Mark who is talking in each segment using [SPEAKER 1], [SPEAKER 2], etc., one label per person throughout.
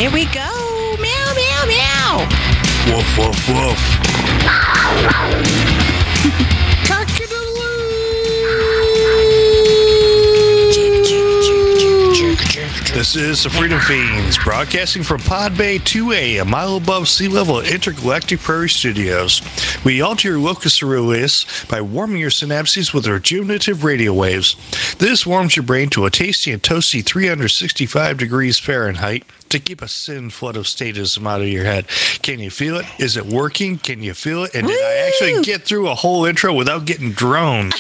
[SPEAKER 1] Here we go. Meow, meow, meow.
[SPEAKER 2] Woof, woof, woof. This is the Freedom Fiends, broadcasting from Pod Bay 2A, a mile above sea level at Intergalactic Prairie Studios. We alter your locus coeruleus by warming your synapses with rejuvenative radio waves. This warms your brain to a tasty and toasty 365 degrees Fahrenheit to keep a sin flood of statism out of your head. Can you feel it? Is it working? Can you feel it? And did I actually get through a whole intro without getting droned?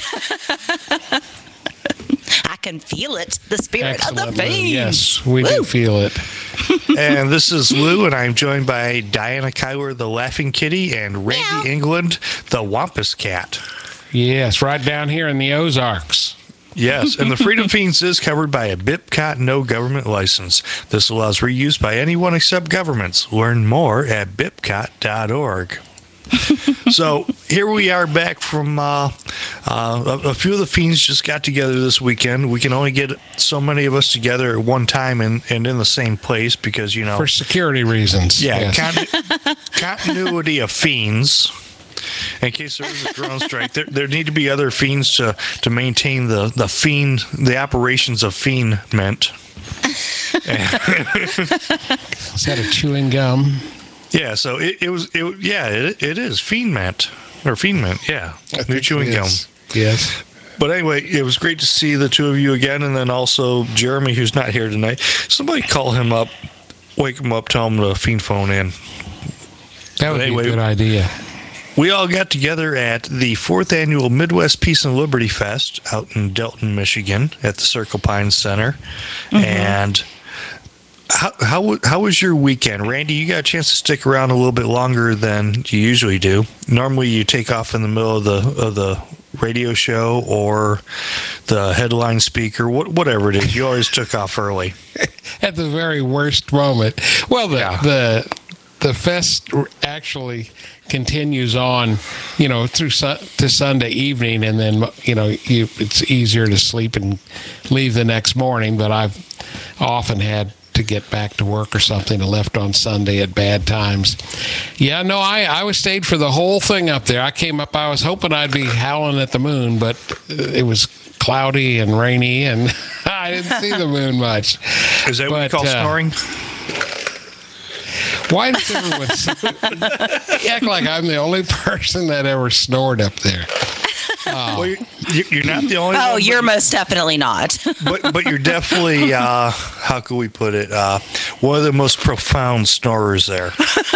[SPEAKER 1] I can feel it. The spirit
[SPEAKER 3] Excellent,
[SPEAKER 1] of the
[SPEAKER 3] Lou.
[SPEAKER 1] fiend.
[SPEAKER 3] Yes, we do feel it.
[SPEAKER 2] And this is Lou, and I'm joined by Diana Kyler, the Laughing Kitty, and Randy
[SPEAKER 1] Meow.
[SPEAKER 2] England, the Wampus Cat.
[SPEAKER 3] Yes, right down here in the Ozarks.
[SPEAKER 2] Yes, and the Freedom Fiends is covered by a BIPCOT no government license. This allows reuse by anyone except governments. Learn more at bipcot.org. So here we are back from a few of the Fiends just got together this weekend. We can only get so many of us together at one time and in the same place because, you know.
[SPEAKER 3] For security reasons.
[SPEAKER 2] Yeah,
[SPEAKER 3] yes.
[SPEAKER 2] Continuity of Fiends. In case there is a drone strike, there need to be other Fiends to maintain the operations of Fiendment.
[SPEAKER 3] Is that a chewing gum?
[SPEAKER 2] Yeah, so it is Fiendment or Fiendment. Yeah, new chewing gum.
[SPEAKER 3] Yes.
[SPEAKER 2] But anyway, it was great to see the two of you again, and then also Jeremy, who's not here tonight. Somebody call him up, wake him up, tell him to Fiend phone in.
[SPEAKER 3] That would be a good idea.
[SPEAKER 2] We all got together at the 4th Annual Midwest Peace and Liberty Fest out in Delton, Michigan at the Circle Pines Center. Mm-hmm. And how was your weekend? Randy, you got a chance to stick around a little bit longer than you usually do. Normally you take off in the middle of the radio show or the headline speaker, whatever it is. You always took off early.
[SPEAKER 3] At the very worst moment. Well, the fest actually continues on, through to Sunday evening, and then it's easier to sleep and leave the next morning. But I've often had to get back to work or something and left on Sunday at bad times. Yeah, no, I stayed for the whole thing up there. I came up, I was hoping I'd be howling at the moon, but it was cloudy and rainy, and I didn't see the moon much.
[SPEAKER 2] Is that what you call snoring?
[SPEAKER 3] Why does everyone act like I'm the only person that ever snored up there? Oh.
[SPEAKER 2] Well, you're not the only one.
[SPEAKER 1] Oh, you're most definitely not.
[SPEAKER 2] but you're definitely, how could we put it, one of the most profound snorers there.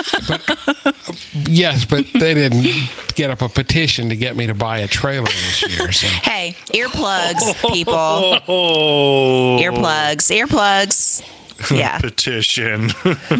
[SPEAKER 3] Yes, but they didn't get up a petition to get me to buy a trailer this year. So.
[SPEAKER 1] Hey, earplugs, people. Earplugs. Yeah.
[SPEAKER 2] Petition.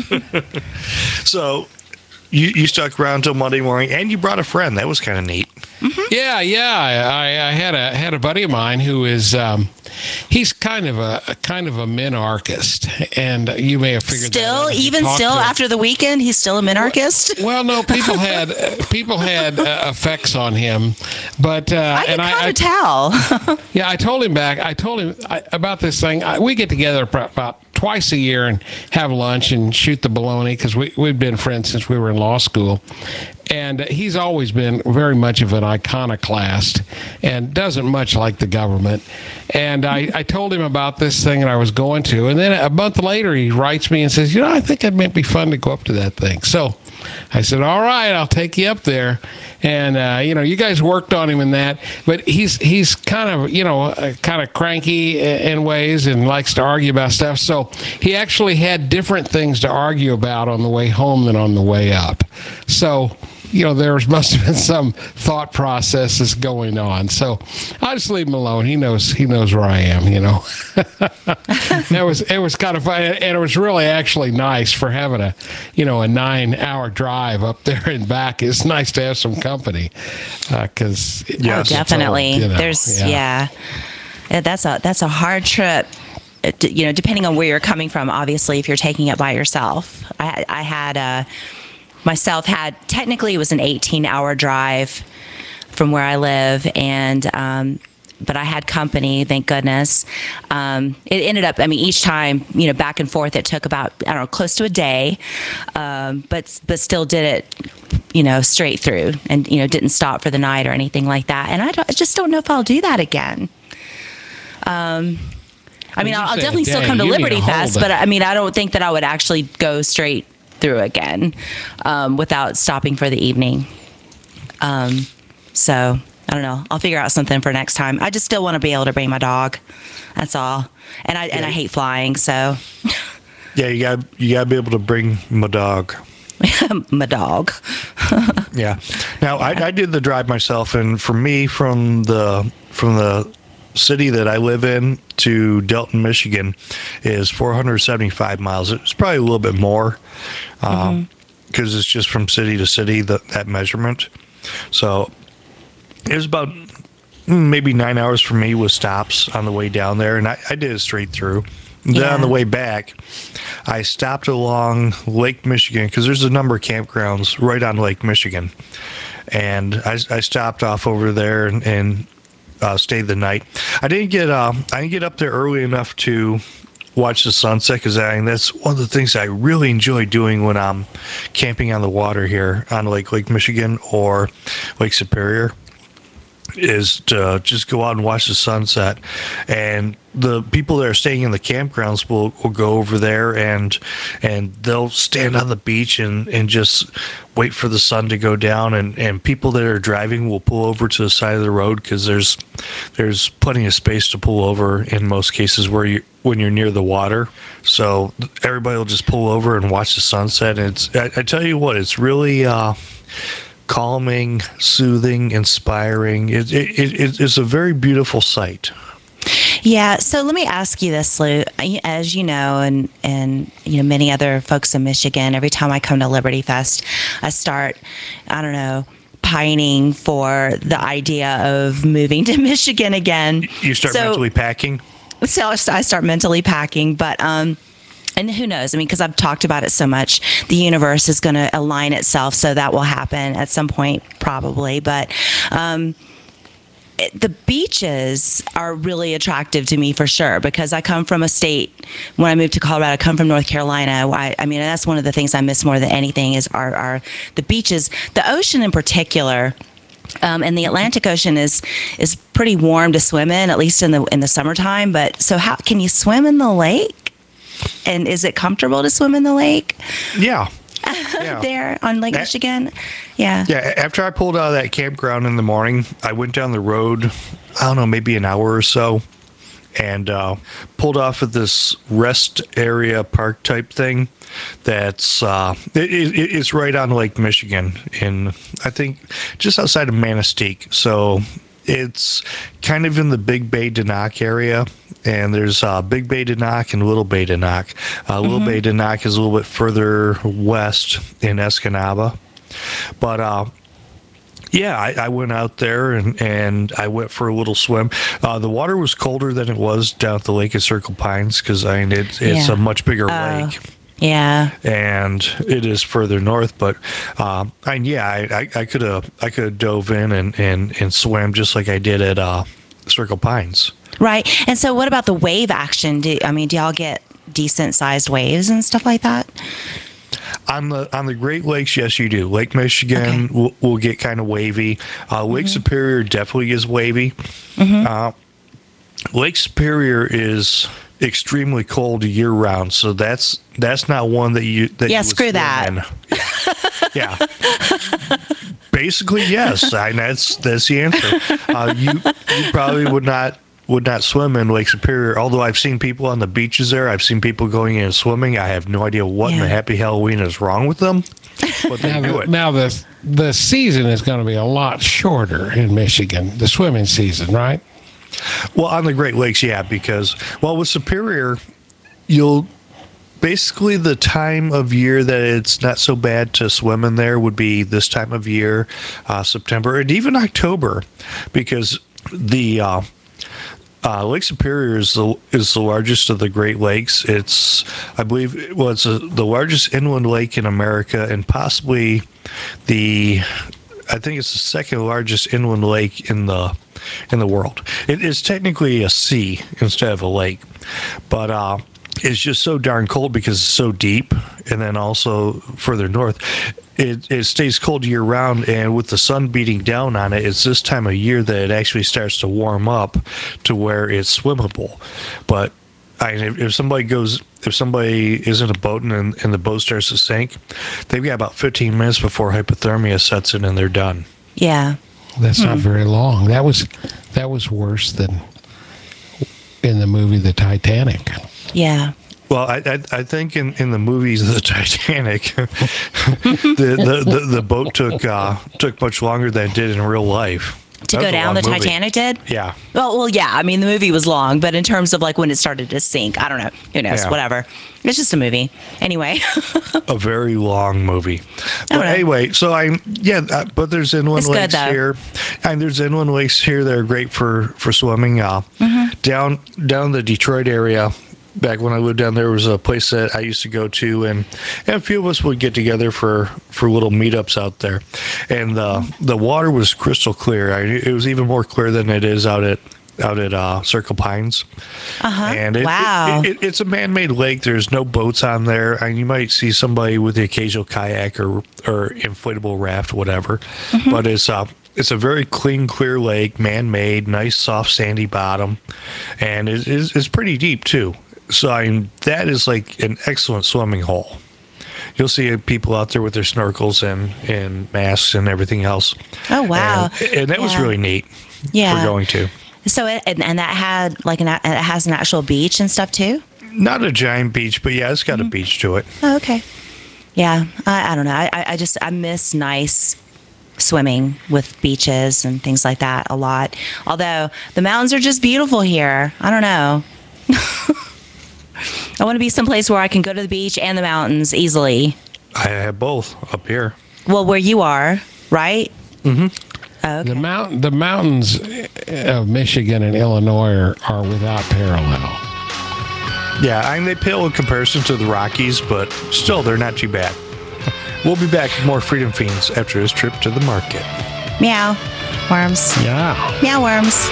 [SPEAKER 2] So you stuck around till Monday morning, and you brought a friend. That was kind of neat.
[SPEAKER 1] Mm-hmm.
[SPEAKER 3] Yeah. I had a buddy of mine who is he's kind of a minarchist, and you may have figured that out.
[SPEAKER 1] After the weekend, he's still a minarchist.
[SPEAKER 3] Well, no, people had effects on him, but
[SPEAKER 1] I can kind of tell.
[SPEAKER 3] Yeah, I told him about this thing. We get together about twice a year and have lunch and shoot the baloney because we've been friends since we were in law school. And he's always been very much of an iconoclast and doesn't much like the government. And I told him about this thing that I was going to. And then a month later, he writes me and says, I think it might be fun to go up to that thing. So I said, all right, I'll take you up there. And, you guys worked on him in that. But he's kind of cranky in ways and likes to argue about stuff. So he actually had different things to argue about on the way home than on the way up. So there must have been some thought processes going on. So I just leave him alone. He knows where I am, It was kind of fun, and it was really actually nice for having a 9-hour drive up there and back. It's nice to have some company because
[SPEAKER 1] definitely. That's a hard trip. Depending on where you're coming from, obviously, if you're taking it by yourself. I had technically it was an 18-hour drive from where I live, and but I had company, thank goodness. It ended up, each time, back and forth, it took about, I don't know, close to a day, but still did it, straight through, and, didn't stop for the night or anything like that. And I just don't know if I'll do that again. I'll definitely still come to Liberty Fest, but I don't think that I would actually go straight through again without stopping for the evening. So I don't know. I'll figure out something for next time. I just still want to be able to bring my dog. That's all. And I hate flying, so.
[SPEAKER 2] Yeah, you gotta be able to bring my dog.
[SPEAKER 1] My dog.
[SPEAKER 2] Yeah. Now I did the drive myself, and for me, from the city that I live in to Delton, Michigan, is 475 miles. It's probably a little bit more, because it's just from city to city that measurement. So it was about maybe 9 hours for me with stops on the way down there, and I did it straight through. Then on the way back, I stopped along Lake Michigan, because there's a number of campgrounds right on Lake Michigan, and I stopped off over there and stayed the night. I didn't get up there early enough to watch the sunset, because that's one of the things I really enjoy doing when I'm camping on the water here on Lake Michigan or Lake Superior, is to just go out and watch the sunset. And the people that are staying in the campgrounds will go over there and they'll stand on the beach and just wait for the sun to go down, and people that are driving will pull over to the side of the road, because there's plenty of space to pull over in most cases when you're near the water. So everybody will just pull over and watch the sunset. And I tell you what, it's really calming, soothing, inspiring. It's a very beautiful sight.
[SPEAKER 1] Yeah. So let me ask you this, Lou. As you know, and many other folks in Michigan, every time I come to Liberty Fest, I start, pining for the idea of moving to Michigan again.
[SPEAKER 2] You start mentally packing?
[SPEAKER 1] So I start mentally packing, but and who knows? Because I've talked about it so much, the universe is going to align itself, so that will happen at some point, probably. But the beaches are really attractive to me, for sure, because I come from a state. When I moved to Colorado, I come from North Carolina. That's one of the things I miss more than anything is are the beaches, the ocean in particular. And the Atlantic Ocean is pretty warm to swim in, at least in the summertime. But so how can you swim in the lake? And is it comfortable to swim in the lake?
[SPEAKER 2] Yeah.
[SPEAKER 1] There on Lake Michigan? Yeah.
[SPEAKER 2] Yeah. After I pulled out of that campground in the morning, I went down the road, I don't know, maybe an hour or so, and pulled off at this rest area park type thing. That's it's right on Lake Michigan, in I think just outside of Manistee. So it's kind of in the Big Bay Denok area, and there's Big Bay Denok and Little Bay Denok. Little Bay Denok is a little bit further west in Escanaba, but I went out there and I went for a little swim. The water was colder than it was down at the Lake of Circle Pines, because it's a much bigger lake.
[SPEAKER 1] Yeah,
[SPEAKER 2] and it is further north, but I could have dove in and swam just like I did at Circle Pines.
[SPEAKER 1] Right. And so, what about the wave action? Do y'all get decent sized waves and stuff like that?
[SPEAKER 2] On the Great Lakes, yes, you do. Lake Michigan will get kind of wavy. Lake Superior definitely is wavy. Lake Superior is extremely cold year round, so that's not one that you
[SPEAKER 1] screw that.
[SPEAKER 2] Yeah. Basically, yes. That's the answer. You probably would not swim in Lake Superior. Although I've seen people on the beaches there, I've seen people going in and swimming. I have no idea what in the happy Halloween is wrong with them, but they do it.
[SPEAKER 3] Now the season is going to be a lot shorter in Michigan. The swimming season, right?
[SPEAKER 2] Well, on the Great Lakes, yeah, because with Superior, you'll basically the time of year that it's not so bad to swim in there would be this time of year, September and even October, because the Lake Superior is the largest of the Great Lakes. It's, I believe, it's the largest inland lake in America, and possibly I think it's the second largest inland lake in the in the world. It is technically a sea instead of a lake, but it's just so darn cold because it's so deep, and then also further north, it stays cold year round, and with the sun beating down on it, it's this time of year that it actually starts to warm up to where it's swimmable. But if somebody is in a boat and the boat starts to sink, they've got about 15 minutes before hypothermia sets in and they're done.
[SPEAKER 1] Yeah.
[SPEAKER 3] That's not very long. That was worse than in the movie The Titanic.
[SPEAKER 1] Yeah.
[SPEAKER 2] Well, I think in the movies of the Titanic, the boat took much longer than it did in real life.
[SPEAKER 1] To go down, the Titanic did?
[SPEAKER 2] Yeah.
[SPEAKER 1] Well, yeah. I mean, the movie was long, but in terms of like when it started to sink, I don't know. Who knows?
[SPEAKER 2] Yeah.
[SPEAKER 1] Whatever. It's just a movie. Anyway.
[SPEAKER 2] A very long movie. But anyway, so but there's inland lakes here. And there's inland lakes here that are great for swimming. Down the Detroit area. Back when I lived down there was a place that I used to go to, and a few of us would get together for little meetups out there. And the water was crystal clear. It was even more clear than it is out at Circle Pines. And it's a man-made lake. There's no boats on there. And you might see somebody with the occasional kayak or inflatable raft, whatever. But it's a very clean, clear lake, man-made, nice, soft, sandy bottom, and it's pretty deep too. So that is like an excellent swimming hole. You'll see people out there with their snorkels and masks and everything else.
[SPEAKER 1] Oh wow!
[SPEAKER 2] And that was really neat.
[SPEAKER 1] Yeah,
[SPEAKER 2] for going to.
[SPEAKER 1] So and that had it has an actual beach and stuff too.
[SPEAKER 2] Not a giant beach, but yeah, it's got a beach to it.
[SPEAKER 1] Oh, okay. Yeah, I don't know. I miss nice swimming with beaches and things like that a lot. Although the mountains are just beautiful here. I don't know. I want to be someplace where I can go to the beach and the mountains easily.
[SPEAKER 2] I have both up here.
[SPEAKER 1] Well, where you are, right?
[SPEAKER 2] Mm-hmm.
[SPEAKER 1] Oh, okay.
[SPEAKER 3] The mountains of Michigan and Illinois are without parallel.
[SPEAKER 2] Yeah, they pale in comparison to the Rockies, but still, they're not too bad. We'll be back with more Freedom Fiends after this trip to the market.
[SPEAKER 1] Meow, worms.
[SPEAKER 3] Yeah.
[SPEAKER 1] Meow, worms.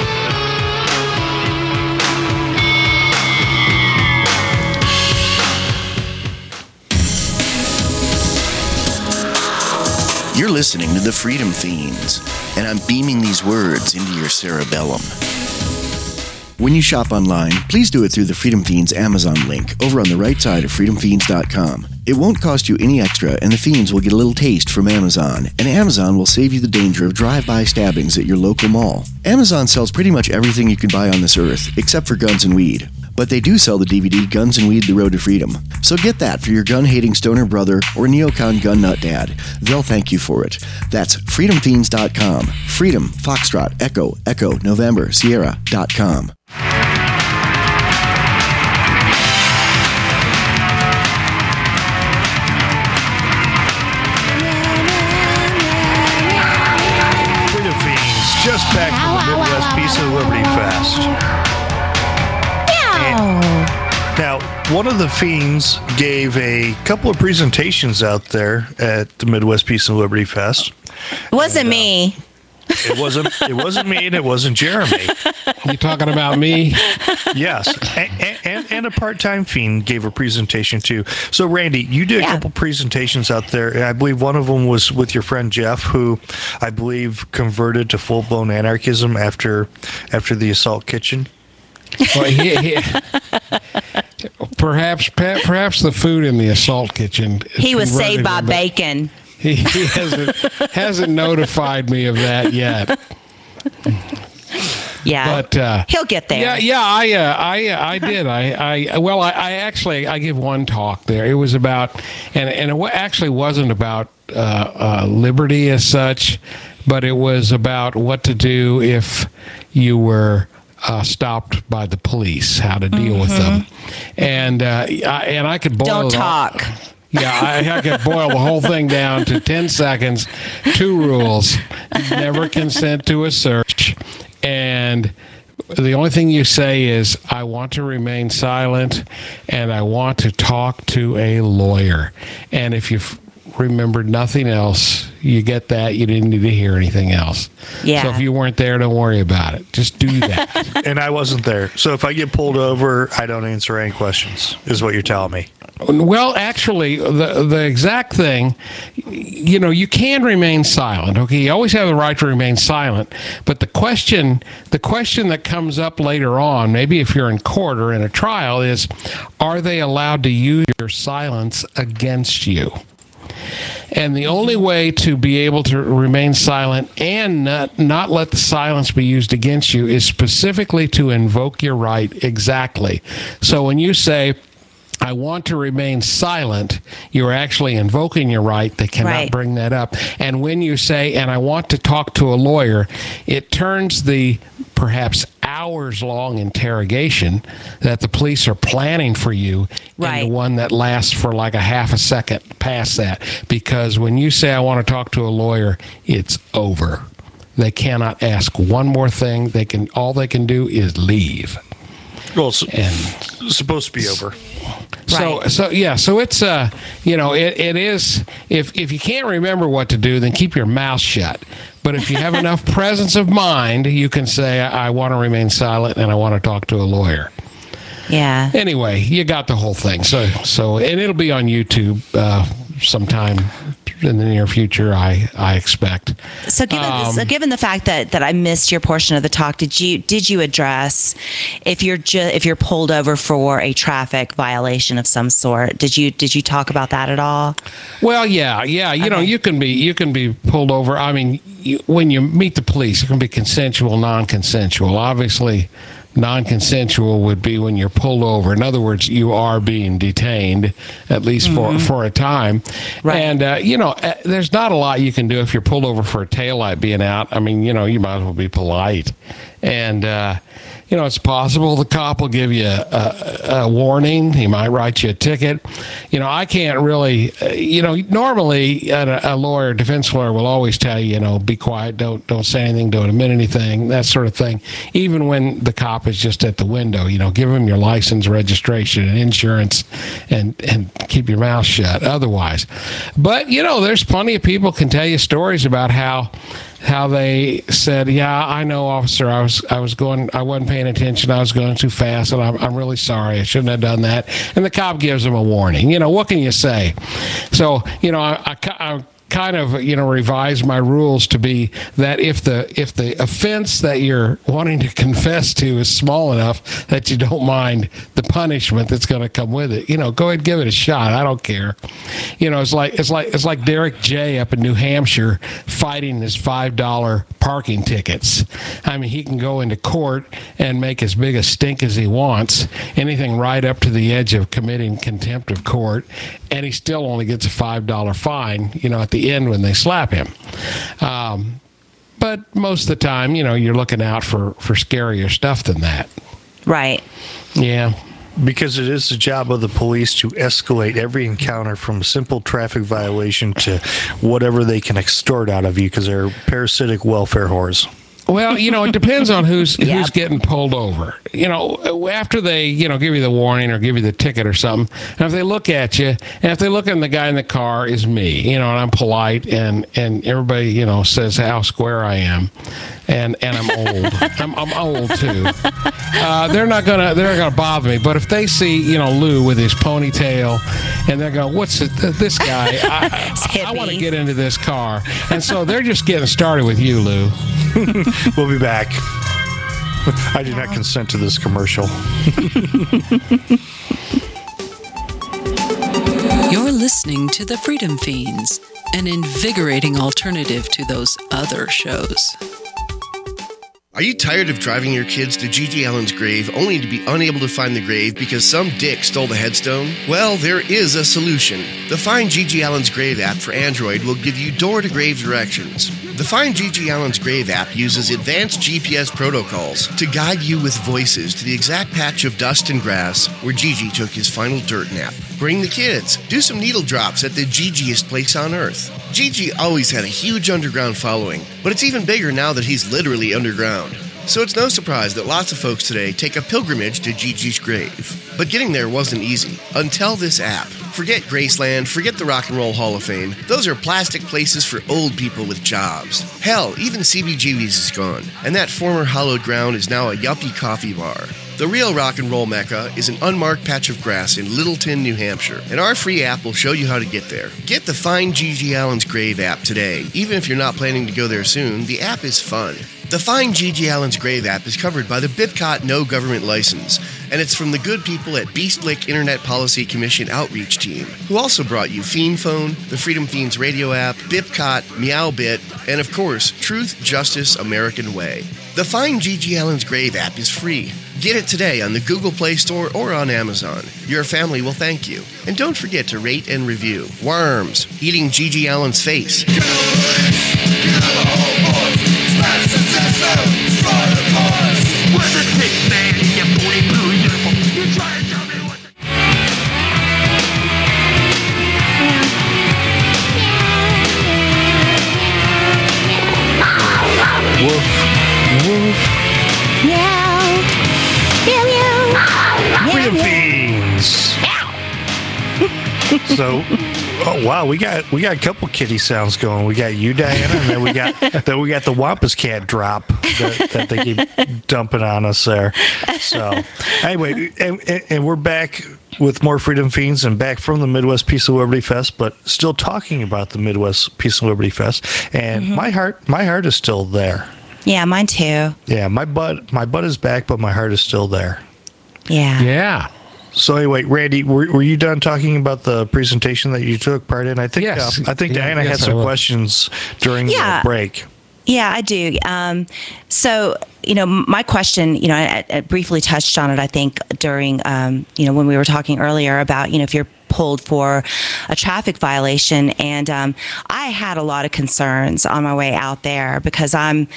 [SPEAKER 4] You're listening to the Freedom Fiends, and I'm beaming these words into your cerebellum. When you shop online, please do it through the Freedom Fiends Amazon link over on the right side of freedomfiends.com. It won't cost you any extra, and the Fiends will get a little taste from Amazon, and Amazon will save you the danger of drive-by stabbings at your local mall. Amazon sells pretty much everything you can buy on this earth, except for guns and weed. But they do sell the DVD Guns and Weed: The Road to Freedom. So get that for your gun-hating stoner brother or neocon gun nut dad. They'll thank you for it. That's freedomfiends.com. Freedom, Foxtrot, Echo, November, Sierra.com.
[SPEAKER 2] Freedom Fiends, just back from the Midwest Peace and Liberty Fest. Now, one of the Fiends gave a couple of presentations out there at the Midwest Peace and Liberty Fest.
[SPEAKER 1] It wasn't me.
[SPEAKER 2] It wasn't me, and it wasn't Jeremy.
[SPEAKER 3] You talking about me?
[SPEAKER 2] Yes, and a part-time Fiend gave a presentation too. So, Randy, you did a couple presentations out there, and I believe one of them was with your friend Jeff, who I believe converted to full-blown anarchism after the assault kitchen.
[SPEAKER 3] Well, perhaps the food in the assault kitchen.
[SPEAKER 1] He was saved by bacon.
[SPEAKER 3] He hasn't notified me of that yet.
[SPEAKER 1] Yeah,
[SPEAKER 3] but
[SPEAKER 1] he'll get there.
[SPEAKER 3] Yeah. I did. I actually give one talk there. It was about, and it actually wasn't about liberty as such, but it was about what to do if you were stopped by the police, how to deal with them, and I could boil.
[SPEAKER 1] Don't talk.
[SPEAKER 3] Yeah, I could boil the whole thing down to 10 seconds. 2 rules: never consent to a search, and the only thing you say is, "I want to remain silent, and I want to talk to a lawyer." And if you remembered nothing else, you get that. You didn't need to hear anything else.
[SPEAKER 1] Yeah.
[SPEAKER 3] So if you weren't there, don't worry about it. Just do that.
[SPEAKER 2] And I wasn't there. So if I get pulled over, I don't answer any questions, is what you're telling me.
[SPEAKER 3] Well, actually, the exact thing, you can remain silent. Okay, you always have the right to remain silent. But the question that comes up later on, maybe if you're in court or in a trial, is, are they allowed to use your silence against you? And the only way to be able to remain silent and not let the silence be used against you is specifically to invoke your right exactly. So when you say, I want to remain silent, you're actually invoking your right. They cannot bring that up. And when you say, and I want to talk to a lawyer, it turns the perhaps hours-long interrogation that the police are planning for you into one that lasts for like a half a second past that. Because when you say, I want to talk to a lawyer, it's over. They cannot ask one more thing. All they can do is leave.
[SPEAKER 2] Well, it's supposed to be over.
[SPEAKER 3] So it's it is, if you can't remember what to do, then keep your mouth shut. But if you have enough presence of mind, you can say, I want to remain silent and I want to talk to a lawyer.
[SPEAKER 1] Yeah.
[SPEAKER 3] Anyway, you got the whole thing. So and it'll be on YouTube sometime in the near future, I expect.
[SPEAKER 1] So given the fact that I missed your portion of the talk, did you address if you're pulled over for a traffic violation of some sort? Did you talk about that at all?
[SPEAKER 3] Well, yeah. You can be pulled over. I mean, when you meet the police, it can be consensual, non-consensual. Obviously, non-consensual would be when you're pulled over. In other words, you are being detained, at least for a time. Right. And, there's not a lot you can do if you're pulled over for a taillight being out. I mean, you might as well be polite. And, it's possible the cop will give you a warning. He might write you a ticket. I can't really, normally a lawyer, defense lawyer will always tell you, be quiet, don't say anything, don't admit anything, that sort of thing. Even when the cop is just at the window, give him your license, registration, and insurance, and keep your mouth shut otherwise. But, there's plenty of people can tell you stories about how they said, yeah, I know, officer, I wasn't paying attention, I was going too fast, and I'm really sorry, I shouldn't have done that. And the cop gives them a warning. What can you say? So, I kind of revise my rules to be that if the offense that you're wanting to confess to is small enough that you don't mind the punishment that's going to come with it, go ahead and give it a shot. I don't care. It's like Derek J up in New Hampshire fighting his $5 parking tickets. I mean, he can go into court and make as big a stink as he wants, anything right up to the edge of committing contempt of court, and he still only gets a $5 fine, at the end when they slap him. But most of the time, you're looking out for scarier stuff than that.
[SPEAKER 1] Right.
[SPEAKER 3] Yeah.
[SPEAKER 2] Because it is the job of the police to escalate every encounter from a simple traffic violation to whatever they can extort out of you, because they're parasitic welfare whores.
[SPEAKER 3] Well, it depends on who's getting pulled over. After they, give you the warning or give you the ticket or something, and if they look at you, and if they look at the guy in the car is me, and I'm polite, and everybody, says how square I am, and I'm old. I'm old too. They're not gonna bother me. But if they see, Lou with his ponytail, and they're going, what's this guy? I want to get into this car, and so they're just getting started with you, Lou.
[SPEAKER 2] We'll be back. I do not consent to this commercial.
[SPEAKER 5] You're listening to The Freedom Fiends, an invigorating alternative to those other shows.
[SPEAKER 4] Are you tired of driving your kids to G.G. Allen's grave only to be unable to find the grave because some dick stole the headstone? Well, there is a solution. The Find G.G. Allen's Grave app for Android will give you door-to-grave directions. The Find G.G. Allen's Grave app uses advanced GPS protocols to guide you with voices to the exact patch of dust and grass where Gigi took his final dirt nap. Bring the kids. Do some needle drops at the Gigiest place on earth. Gigi always had a huge underground following, but it's even bigger now that he's literally underground. So it's no surprise that lots of folks today take a pilgrimage to Gigi's grave. But getting there wasn't easy until this app. Forget Graceland, forget the Rock and Roll Hall of Fame. Those are plastic places for old people with jobs. Hell, even CBGB's is gone. And that former hallowed ground is now a yuppie coffee bar. The real rock and roll mecca is an unmarked patch of grass in Littleton, New Hampshire, and our free app will show you how to get there. Get the Find G.G. Allen's Grave app today. Even if you're not planning to go there soon, the app is fun. The Find G.G. Allen's Grave app is covered by the BIPCOT No Government License, and it's from the good people at Beastlick Internet Policy Commission Outreach Team, who also brought you Fiend Phone, the Freedom Fiends radio app, BIPCOT, Meowbit, and of course, Truth, Justice, American Way. The Find G.G. Allen's Grave app is free. Get it today on the Google Play Store or on Amazon. Your family will thank you. And don't forget to rate and review. Worms, eating G.G. Allen's face.
[SPEAKER 2] Freedom Fiends. So, oh wow, we got a couple kitty sounds going. We got you, Diana, and then we got the Wampus Cat drop that they keep dumping on us there. So, anyway, and we're back with more Freedom Fiends and back from the Midwest Peace and Liberty Fest, but still talking about the Midwest Peace and Liberty Fest. And my heart is still there.
[SPEAKER 1] Yeah, mine too.
[SPEAKER 2] Yeah, my butt is back, but my heart is still there.
[SPEAKER 1] Yeah.
[SPEAKER 3] Yeah.
[SPEAKER 2] So anyway, Randy, were you done talking about the presentation that you took part in? I think
[SPEAKER 3] Yes.
[SPEAKER 2] I think Diana had some questions during the break.
[SPEAKER 1] Yeah, I do. So, my question, I briefly touched on it, I think, during, when we were talking earlier about, if you're pulled for a traffic violation. And I had a lot of concerns on my way out there because I'm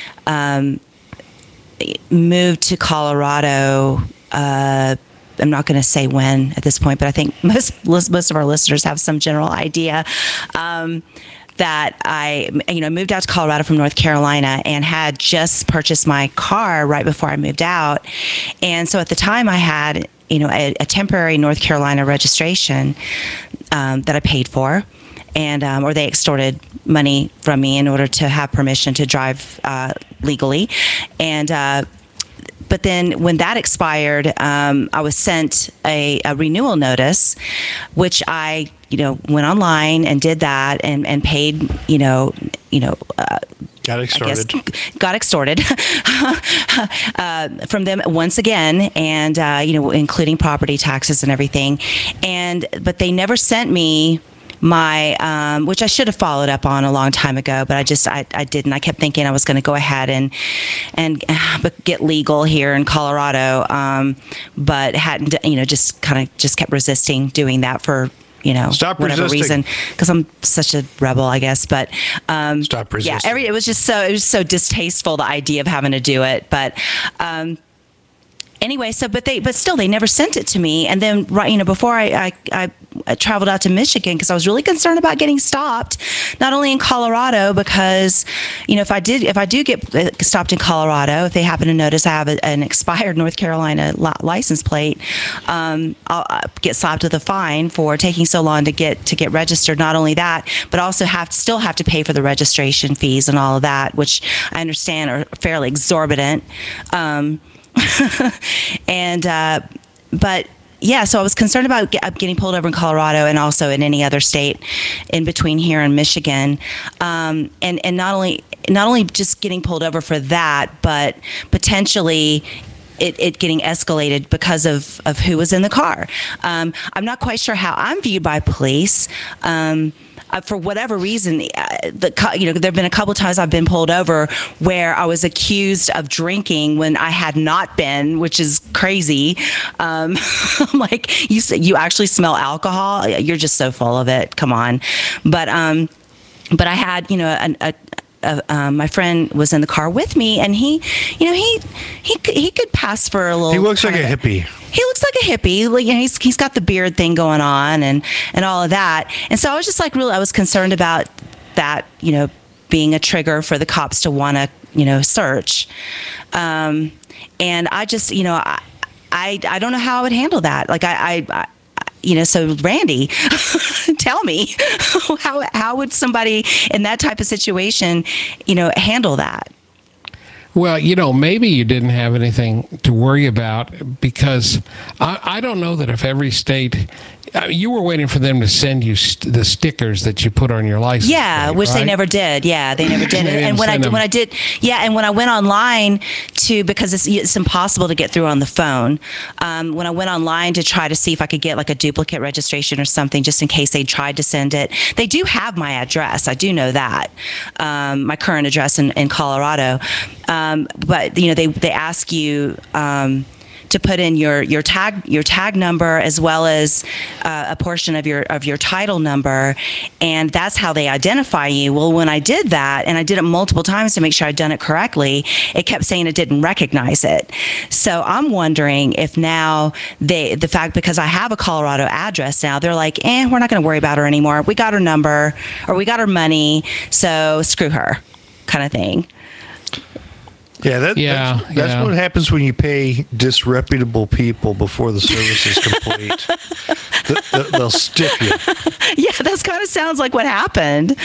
[SPEAKER 1] moved to Colorado. I'm not going to say when at this point, but I think most of our listeners have some general idea. That I, moved out to Colorado from North Carolina and had just purchased my car right before I moved out. And so at the time I had, a temporary North Carolina registration that I paid for. And, or they extorted money from me in order to have permission to drive legally. And, but then when that expired, I was sent a renewal notice, which I, went online and did that and paid,
[SPEAKER 2] Got extorted.
[SPEAKER 1] Got extorted from them once again, and including property taxes and everything. But they never sent me my which I should have followed up on a long time ago, but I didn't. I kept thinking I was going to go ahead and get legal here in Colorado, but hadn't. Just kept resisting doing that for.
[SPEAKER 2] Stop
[SPEAKER 1] whatever
[SPEAKER 2] resisting.
[SPEAKER 1] reason, because I'm such a rebel, I guess. But
[SPEAKER 2] stop resisting.
[SPEAKER 1] Yeah, it was so distasteful, the idea of having to do it. But anyway, but still, they never sent it to me. And then before I traveled out to Michigan, because I was really concerned about getting stopped, not only in Colorado, because if I do get stopped in Colorado, if they happen to notice I have an expired North Carolina license plate, I'll get slapped with a fine for taking so long to get registered. Not only that, but also still have to pay for the registration fees and all of that, which I understand are fairly exorbitant. But yeah, so I was concerned about getting pulled over in Colorado and also in any other state in between here and Michigan. And not only just getting pulled over for that, but potentially it getting escalated because of who was in the car. I'm not quite sure how I'm viewed by police. For whatever reason, there have been a couple of times I've been pulled over where I was accused of drinking when I had not been, which is crazy. I'm like, you actually smell alcohol? You're just so full of it. Come on. But I had, my friend was in the car with me, and he could pass for a little.
[SPEAKER 2] He looks like a hippie.
[SPEAKER 1] He looks like a hippie. He's got the beard thing going on and all of that. And so I was just I was concerned about that, being a trigger for the cops to want to, search. And I just, I don't know how I would handle that. so Randy, tell me, how would somebody in that type of situation, handle that?
[SPEAKER 3] Well, maybe you didn't have anything to worry about, because I don't know that if every state, you were waiting for them to send you the stickers that you put on your license.
[SPEAKER 1] Yeah,
[SPEAKER 3] plate,
[SPEAKER 1] which
[SPEAKER 3] right?
[SPEAKER 1] they never did. Yeah, they never did. And when I went online because it's impossible to get through on the phone. When I went online to try to see if I could get like a duplicate registration or something, just in case they tried to send it, they do have my address. I do know that, my current address in Colorado. But they ask you to put in your tag number, as well as a portion of your title number, and that's how they identify you. Well, when I did that, and I did it multiple times to make sure I'd done it correctly, it kept saying it didn't recognize it. So I'm wondering if now the fact, because I have a Colorado address now, they're like, we're not going to worry about her anymore. We got her number, or we got her money, so screw her, kind of thing.
[SPEAKER 2] Yeah, that's what happens when you pay disreputable people before the service is complete. They'll stiff you.
[SPEAKER 1] Yeah, that kind of sounds like what happened.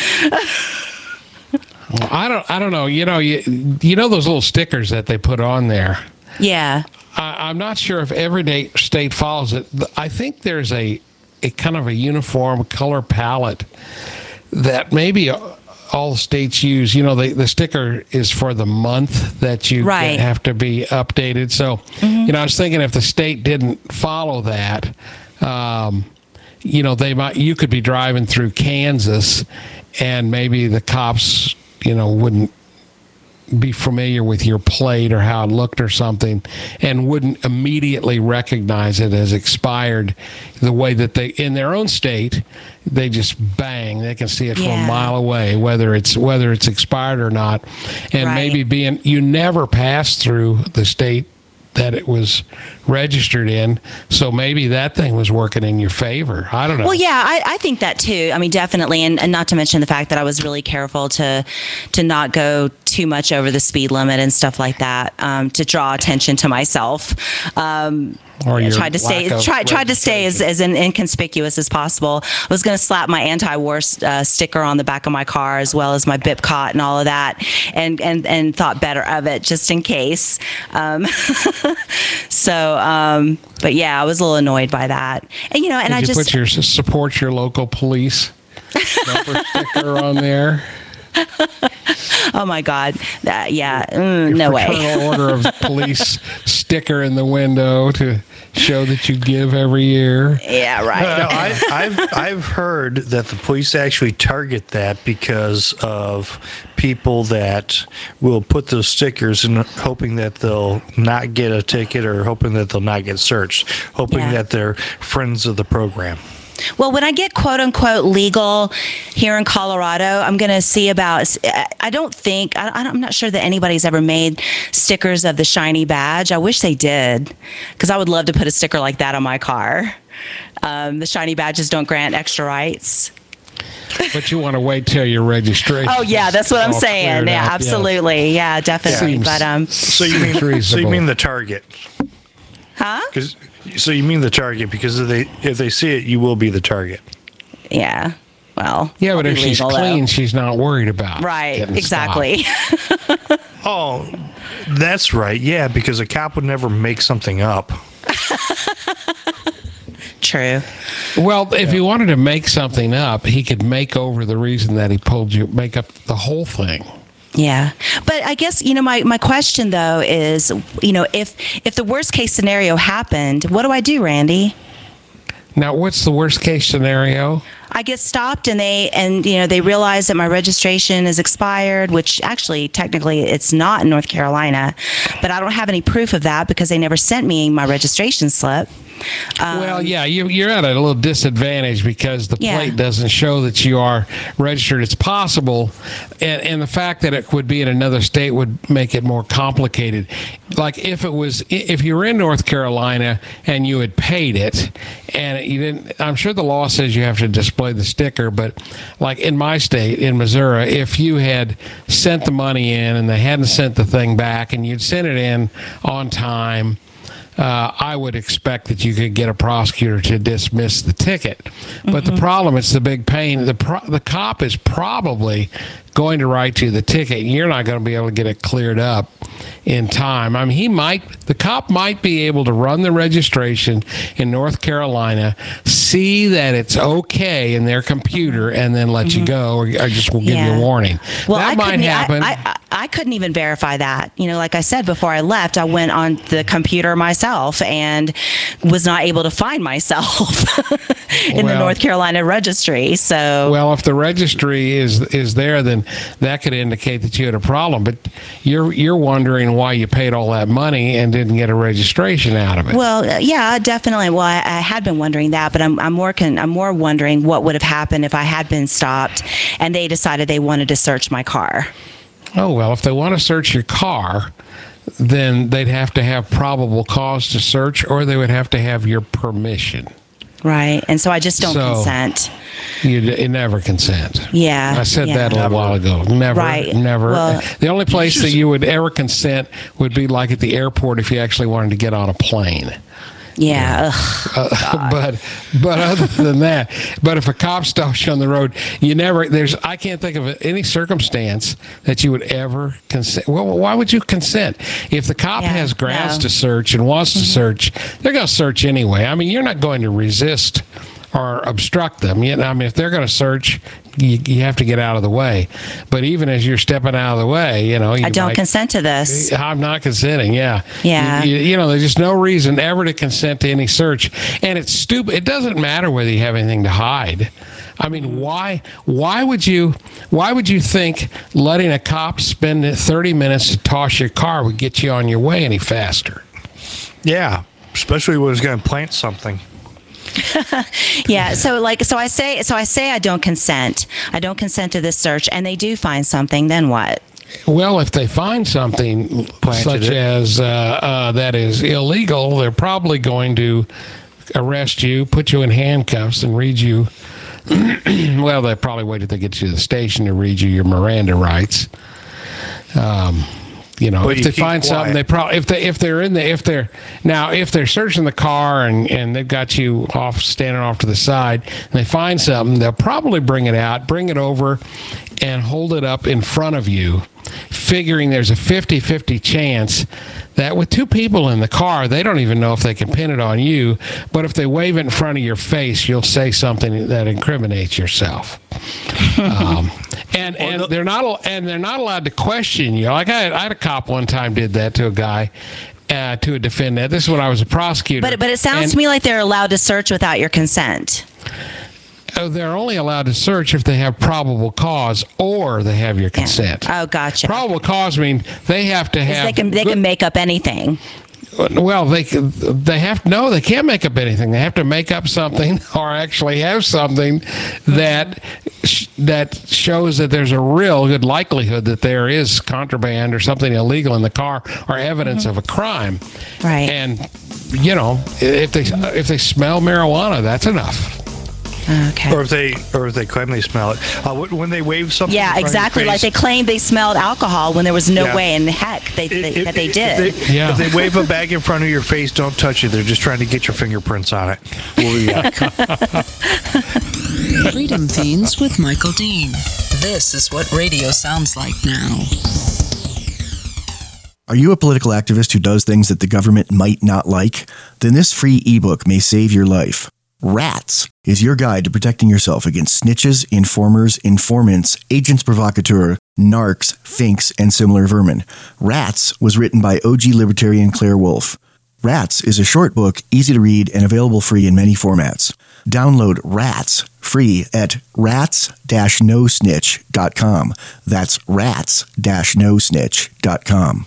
[SPEAKER 3] I don't know. You know those little stickers that they put on there.
[SPEAKER 1] Yeah.
[SPEAKER 3] I'm not sure if every state follows it. I think there's a kind of a uniform color palette that maybe all states use. The sticker is for the month that you have to be updated. So, I was thinking if the state didn't follow that, you could be driving through Kansas, and maybe the cops, wouldn't be familiar with your plate or how it looked or something, and wouldn't immediately recognize it as expired the way that they, in their own state, they just bang, they can see it from a mile away, whether it's expired or not. And maybe you never passed through the state that it was registered in, so maybe that thing was working in your favor. I don't know.
[SPEAKER 1] Well, yeah, I think that too. I mean, definitely, and not to mention the fact that I was really careful to not go too much over the speed limit and stuff like that, to draw attention to myself. Tried to stay as inconspicuous as possible. I was going to slap my anti-war sticker on the back of my car, as well as my BIPCOT and all of that, and thought better of it just in case. But yeah, I was a little annoyed by that. And
[SPEAKER 3] Did you put your support your local police bumper sticker on there?
[SPEAKER 1] Oh my God! No way.
[SPEAKER 3] Fraternal Order of Police sticker in the window to show that you give every year.
[SPEAKER 1] Yeah, right.
[SPEAKER 2] I've heard that the police actually target that because of people that will put those stickers in, hoping that they'll not get a ticket, or hoping that they'll not get searched, hoping that they're friends of the program.
[SPEAKER 1] Well, when I get quote unquote legal here in Colorado, I'm going to see about, I'm not sure that anybody's ever made stickers of the shiny badge. I wish they did, because I would love to put a sticker like that on my car. The shiny badges don't grant extra rights.
[SPEAKER 3] But you want to wait till your registration.
[SPEAKER 1] Oh yeah, that's what I'm saying. Yeah, absolutely. Yeah, definitely.
[SPEAKER 2] So you mean the target?
[SPEAKER 1] Huh?
[SPEAKER 2] So you mean the target, because if they see it, you will be the target.
[SPEAKER 1] Yeah. Well.
[SPEAKER 3] Yeah, but if she's clean, she's not worried about.
[SPEAKER 1] Right. Exactly.
[SPEAKER 2] Oh, that's right. Yeah, because a cop would never make something up.
[SPEAKER 1] True.
[SPEAKER 3] Well, if he wanted to make something up, he could make over the reason that he make up the whole thing.
[SPEAKER 1] Yeah. But I guess, my question though is, if the worst case scenario happened, what do I do, Randy?
[SPEAKER 3] Now, what's the worst case scenario?
[SPEAKER 1] I get stopped and they realize that my registration is expired, which actually technically it's not in North Carolina, but I don't have any proof of that because they never sent me my registration slip.
[SPEAKER 3] Well, yeah, you're at a little disadvantage because the plate doesn't show that you are registered. It's possible, and the fact that it would be in another state would make it more complicated. Like if you were in North Carolina and you had paid it, and you didn't, I'm sure the law says you have to display the sticker, but like in my state, in Missouri, if you had sent the money in and they hadn't sent the thing back and you'd sent it in on time, I would expect that you could get a prosecutor to dismiss the ticket. But the problem, it's the big pain. The cop is probably going to write you the ticket. You're not going to be able to get it cleared up in time. I mean, the cop might be able to run the registration in North Carolina, see that it's okay in their computer, and then let you go, or just will give you a warning.
[SPEAKER 1] Well,
[SPEAKER 3] that might happen.
[SPEAKER 1] I couldn't even verify that. Like I said, before I left, I went on the computer myself and was not able to find myself in the North Carolina registry. So,
[SPEAKER 3] well, if the registry is there, then that could indicate that you had a problem. But you're wondering why you paid all that money and didn't get a registration out of it.
[SPEAKER 1] Well, yeah, definitely. Well, I had been wondering that, but I'm more wondering what would have happened if I had been stopped and they decided they wanted to search my car.
[SPEAKER 3] Oh, well, if they want to search your car, then they'd have to have probable cause to search, or they would have to have your permission.
[SPEAKER 1] Right. And so I just don't consent.
[SPEAKER 3] You never consent.
[SPEAKER 1] Yeah.
[SPEAKER 3] I said that a little while ago. Never.
[SPEAKER 1] Right.
[SPEAKER 3] Never.
[SPEAKER 1] Well,
[SPEAKER 3] the only place that you would ever consent would be like at the airport if you actually wanted to get on a plane.
[SPEAKER 1] Yeah.
[SPEAKER 3] But other than that, but if a cop stops you on the road, I can't think of any circumstance that you would ever consent. Well, why would you consent? If the cop has grounds to search and wants to search, they're going to search anyway. I mean, you're not going to resist or obstruct them. I mean, if they're going to search, you have to get out of the way. But even as you're stepping out of the way, I
[SPEAKER 1] don't consent to this.
[SPEAKER 3] I'm not consenting. Yeah.
[SPEAKER 1] Yeah.
[SPEAKER 3] There's just no reason ever to consent to any search, and it's stupid. It doesn't matter whether you have anything to hide. I mean, why would you think letting a cop spend 30 minutes to toss your car would get you on your way any faster?
[SPEAKER 2] Yeah, especially when it's going to plant something.
[SPEAKER 1] Yeah. So I say I don't consent. I don't consent to this search, and they do find something. Then what?
[SPEAKER 3] Well, if they find something such as that is illegal, they're probably going to arrest you, put you in handcuffs, and read you. Well, they probably wait till they get you to the station to read you your Miranda rights. If they find something, they probably if they're searching the car and they've got you standing off to the side and they find something, they'll probably bring it over and hold it up in front of you, figuring there's a 50-50 chance that with two people in the car, they don't even know if they can pin it on you, but if they wave it in front of your face, you'll say something that incriminates yourself. And they're not allowed to question you. Like I had a cop one time did that to a guy, to a defendant. This is when I was a prosecutor.
[SPEAKER 1] But it sounds to me like they're allowed to search without your consent.
[SPEAKER 3] They're only allowed to search if they have probable cause or they have your consent.
[SPEAKER 1] Oh, gotcha.
[SPEAKER 3] Probable cause means they have to have.
[SPEAKER 1] They can make up anything.
[SPEAKER 3] Well, they can't make up anything. They have to make up something or actually have something that shows that there's a real good likelihood that there is contraband or something illegal in the car or evidence of a crime.
[SPEAKER 1] Right.
[SPEAKER 3] And if they smell marijuana, that's enough.
[SPEAKER 1] Okay.
[SPEAKER 2] Or if they claim they smell it. When they wave something.
[SPEAKER 1] Yeah, exactly. Like they claimed they smelled alcohol when there was no way in heck that they did.
[SPEAKER 2] If they wave a bag in front of your face, don't touch it. They're just trying to get your fingerprints on it.
[SPEAKER 5] Freedom Fiends with Michael Dean. This is what radio sounds like now.
[SPEAKER 4] Are you a political activist who does things that the government might not like? Then this free ebook may save your life. Rats is your guide to protecting yourself against snitches, informers, informants, agents provocateur, narcs, finks, and similar vermin. Rats was written by OG libertarian Claire Wolfe. Rats is a short book, easy to read, and available free in many formats. Download Rats free at rats-nosnitch.com. That's rats-nosnitch.com.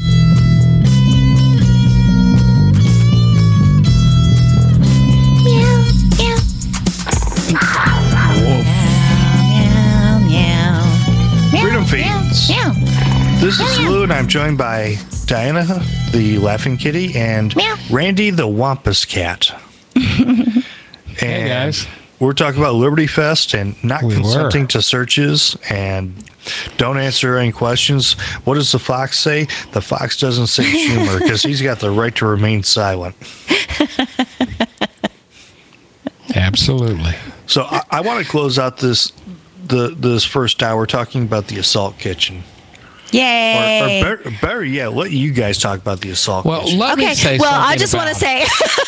[SPEAKER 2] Freedom Fiends. This is Lou, and I'm joined by Diana, the Laughing Kitty, and Randy, the Wampus Cat.
[SPEAKER 3] Hey, guys.
[SPEAKER 2] We're talking about Liberty Fest and not consenting to searches and Don't answer any questions. What does the fox say? The fox doesn't say Schumer because he's got the right to remain silent.
[SPEAKER 3] Absolutely.
[SPEAKER 2] So I want to close out this first hour talking about the assault kitchen.
[SPEAKER 1] Yay!
[SPEAKER 2] Or better yet, let you guys talk about the assault kitchen.
[SPEAKER 3] Well, let me say
[SPEAKER 1] well,
[SPEAKER 3] something
[SPEAKER 1] I just want to say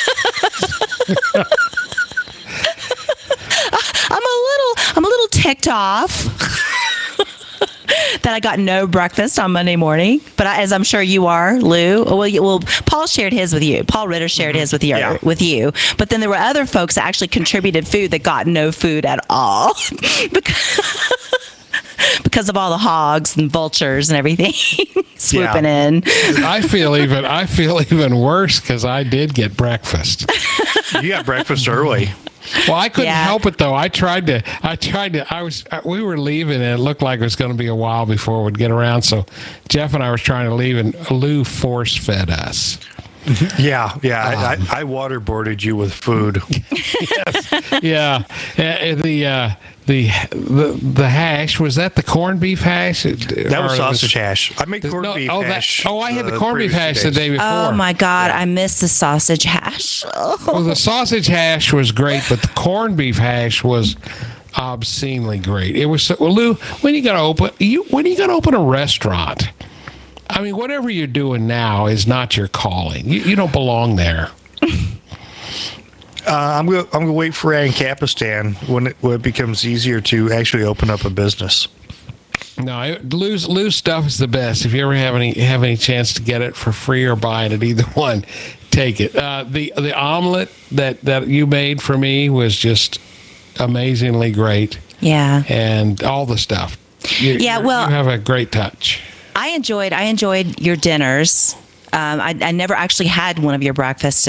[SPEAKER 1] I'm a little ticked off that I got no breakfast on Monday morning, but as I'm sure you are, Lou. Well, Paul shared his with you. Paul Ritter shared his with you. But then there were other folks that actually contributed food that got no food at all because of all the hogs and vultures and everything swooping in.
[SPEAKER 3] I feel even worse because I did get breakfast.
[SPEAKER 2] You got breakfast early.
[SPEAKER 3] Well, I couldn't help it though. We were leaving and it looked like it was going to be a while before we'd get around. So Jeff and I was trying to leave and Lou force fed us.
[SPEAKER 2] Yeah. I waterboarded you with food.
[SPEAKER 3] Yes. Yeah. The hash, was that the corned beef hash?
[SPEAKER 2] That was sausage hash. I made corned beef hash.
[SPEAKER 3] I had the corned beef hash the day before.
[SPEAKER 1] Oh my God, I missed the sausage hash.
[SPEAKER 3] Well, the sausage hash was great, but the corned beef hash was obscenely great. It was Lou, when are you gonna open a restaurant? I mean, whatever you're doing now is not your calling. You don't belong there.
[SPEAKER 2] I'm gonna wait for Ancapistan when it becomes easier to actually open up a business.
[SPEAKER 3] No, Lou's stuff is the best. If you ever have any chance to get it for free or buy it at either one, take it. The omelet that you made for me was just amazingly great.
[SPEAKER 1] Yeah,
[SPEAKER 3] and all the stuff. You have a great touch.
[SPEAKER 1] I enjoyed your dinners. I never actually had one of your breakfasts.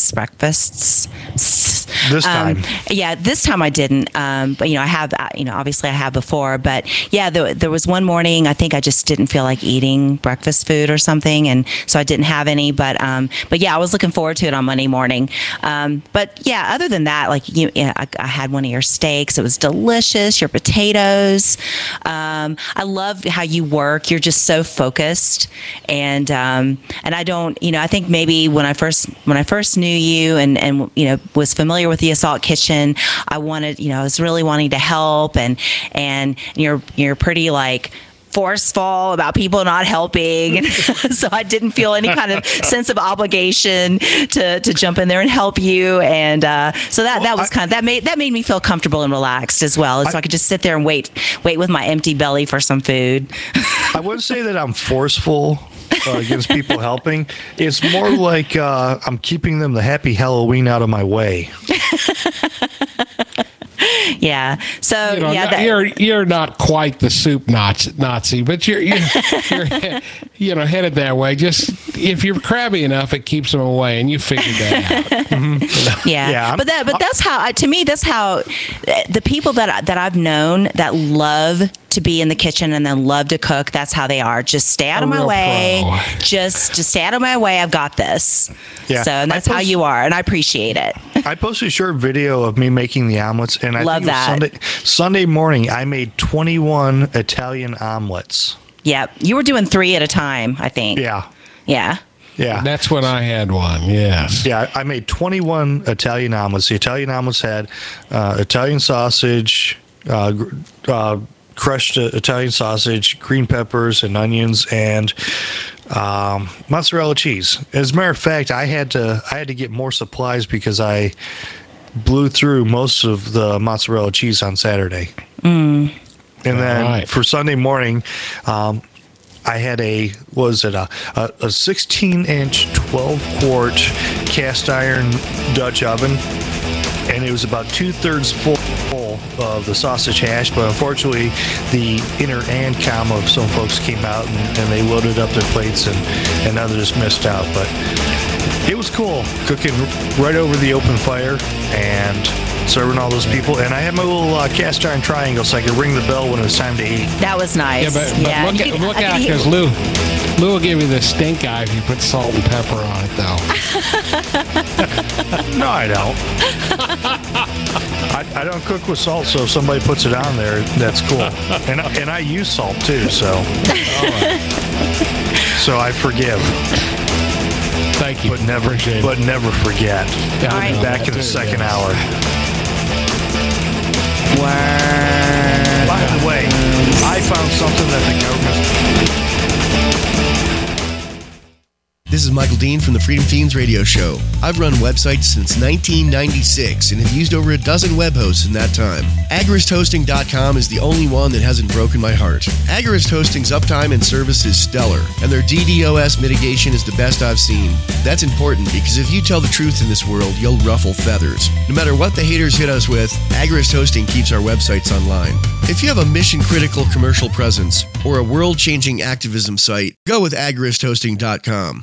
[SPEAKER 2] This time.
[SPEAKER 1] This time I didn't. But I have, obviously I have before. But yeah, there was one morning I think I just didn't feel like eating breakfast food or something, and so I didn't have any. But yeah, I was looking forward to it on Monday morning. But yeah, other than that, I had one of your steaks. It was delicious. Your potatoes. I love how you work. You're just so focused, and I don't, I think maybe when I first knew you and was familiar with the Assault Kitchen, I was really wanting to help, and you're pretty forceful about people not helping, so I didn't feel any kind of sense of obligation to jump in there and help you, and so that made me feel comfortable and relaxed as well, and so I could just sit there and wait with my empty belly for some food.
[SPEAKER 2] I wouldn't say that I'm forceful against people helping. It's more like I'm keeping them the happy Halloween out of my way.
[SPEAKER 1] Yeah. So
[SPEAKER 3] you're not quite the soup Nazi, but you're headed that way. Just if you're crabby enough, it keeps them away, and you figured that out.
[SPEAKER 1] Mm-hmm. Yeah. But that's how the people that I've known that love to be in the kitchen and then love to cook, that's how they are. Just stay out of my way. Just stay out of my way. I've got this. Yeah. So and that's how you are, and I appreciate it.
[SPEAKER 2] I posted a short video of me making the omelets, and I
[SPEAKER 1] love
[SPEAKER 2] think it was Sunday morning I made 21 Italian omelets.
[SPEAKER 1] Yep. You were doing 3 at a time, I think.
[SPEAKER 2] Yeah.
[SPEAKER 1] Yeah.
[SPEAKER 2] Yeah.
[SPEAKER 3] That's when I had one, yes.
[SPEAKER 2] Yeah, I made 21 Italian omelets. The Italian omelets had Italian sausage, crushed Italian sausage, green peppers and onions, and mozzarella cheese. As a matter of fact, I had to get more supplies because I blew through most of the mozzarella cheese on Saturday. And then for Sunday morning, I had a 16-inch, 12-quart cast iron Dutch oven, and it was about 2/3 full of the sausage hash, but unfortunately the inner ANCOM of some folks came out and they loaded up their plates and others missed out. But it was cool cooking right over the open fire, and serving all those people. And I had my little cast iron triangle so I could ring the bell when it was time to eat.
[SPEAKER 1] That was nice.
[SPEAKER 3] Yeah, but look out, because Lou will give you the stink eye if you put salt and pepper on it, though.
[SPEAKER 2] No, I don't. I don't cook with salt, so if somebody puts it on there, that's cool. And I use salt too, so so I forgive.
[SPEAKER 3] Thank you.
[SPEAKER 2] But never forget.
[SPEAKER 3] Yeah,
[SPEAKER 1] All right.
[SPEAKER 2] Back in the second hour.
[SPEAKER 1] Word.
[SPEAKER 2] By the way, I found something that the government.
[SPEAKER 4] This is Michael Dean from the Freedom Fiends radio show. I've run websites since 1996 and have used over a dozen web hosts in that time. AgoristHosting.com is the only one that hasn't broken my heart. Agorist Hosting's uptime and service is stellar, and their DDoS mitigation is the best I've seen. That's important because if you tell the truth in this world, you'll ruffle feathers. No matter what the haters hit us with, Agorist Hosting keeps our websites online. If you have a mission-critical commercial presence or a world-changing activism site, go with AgoristHosting.com.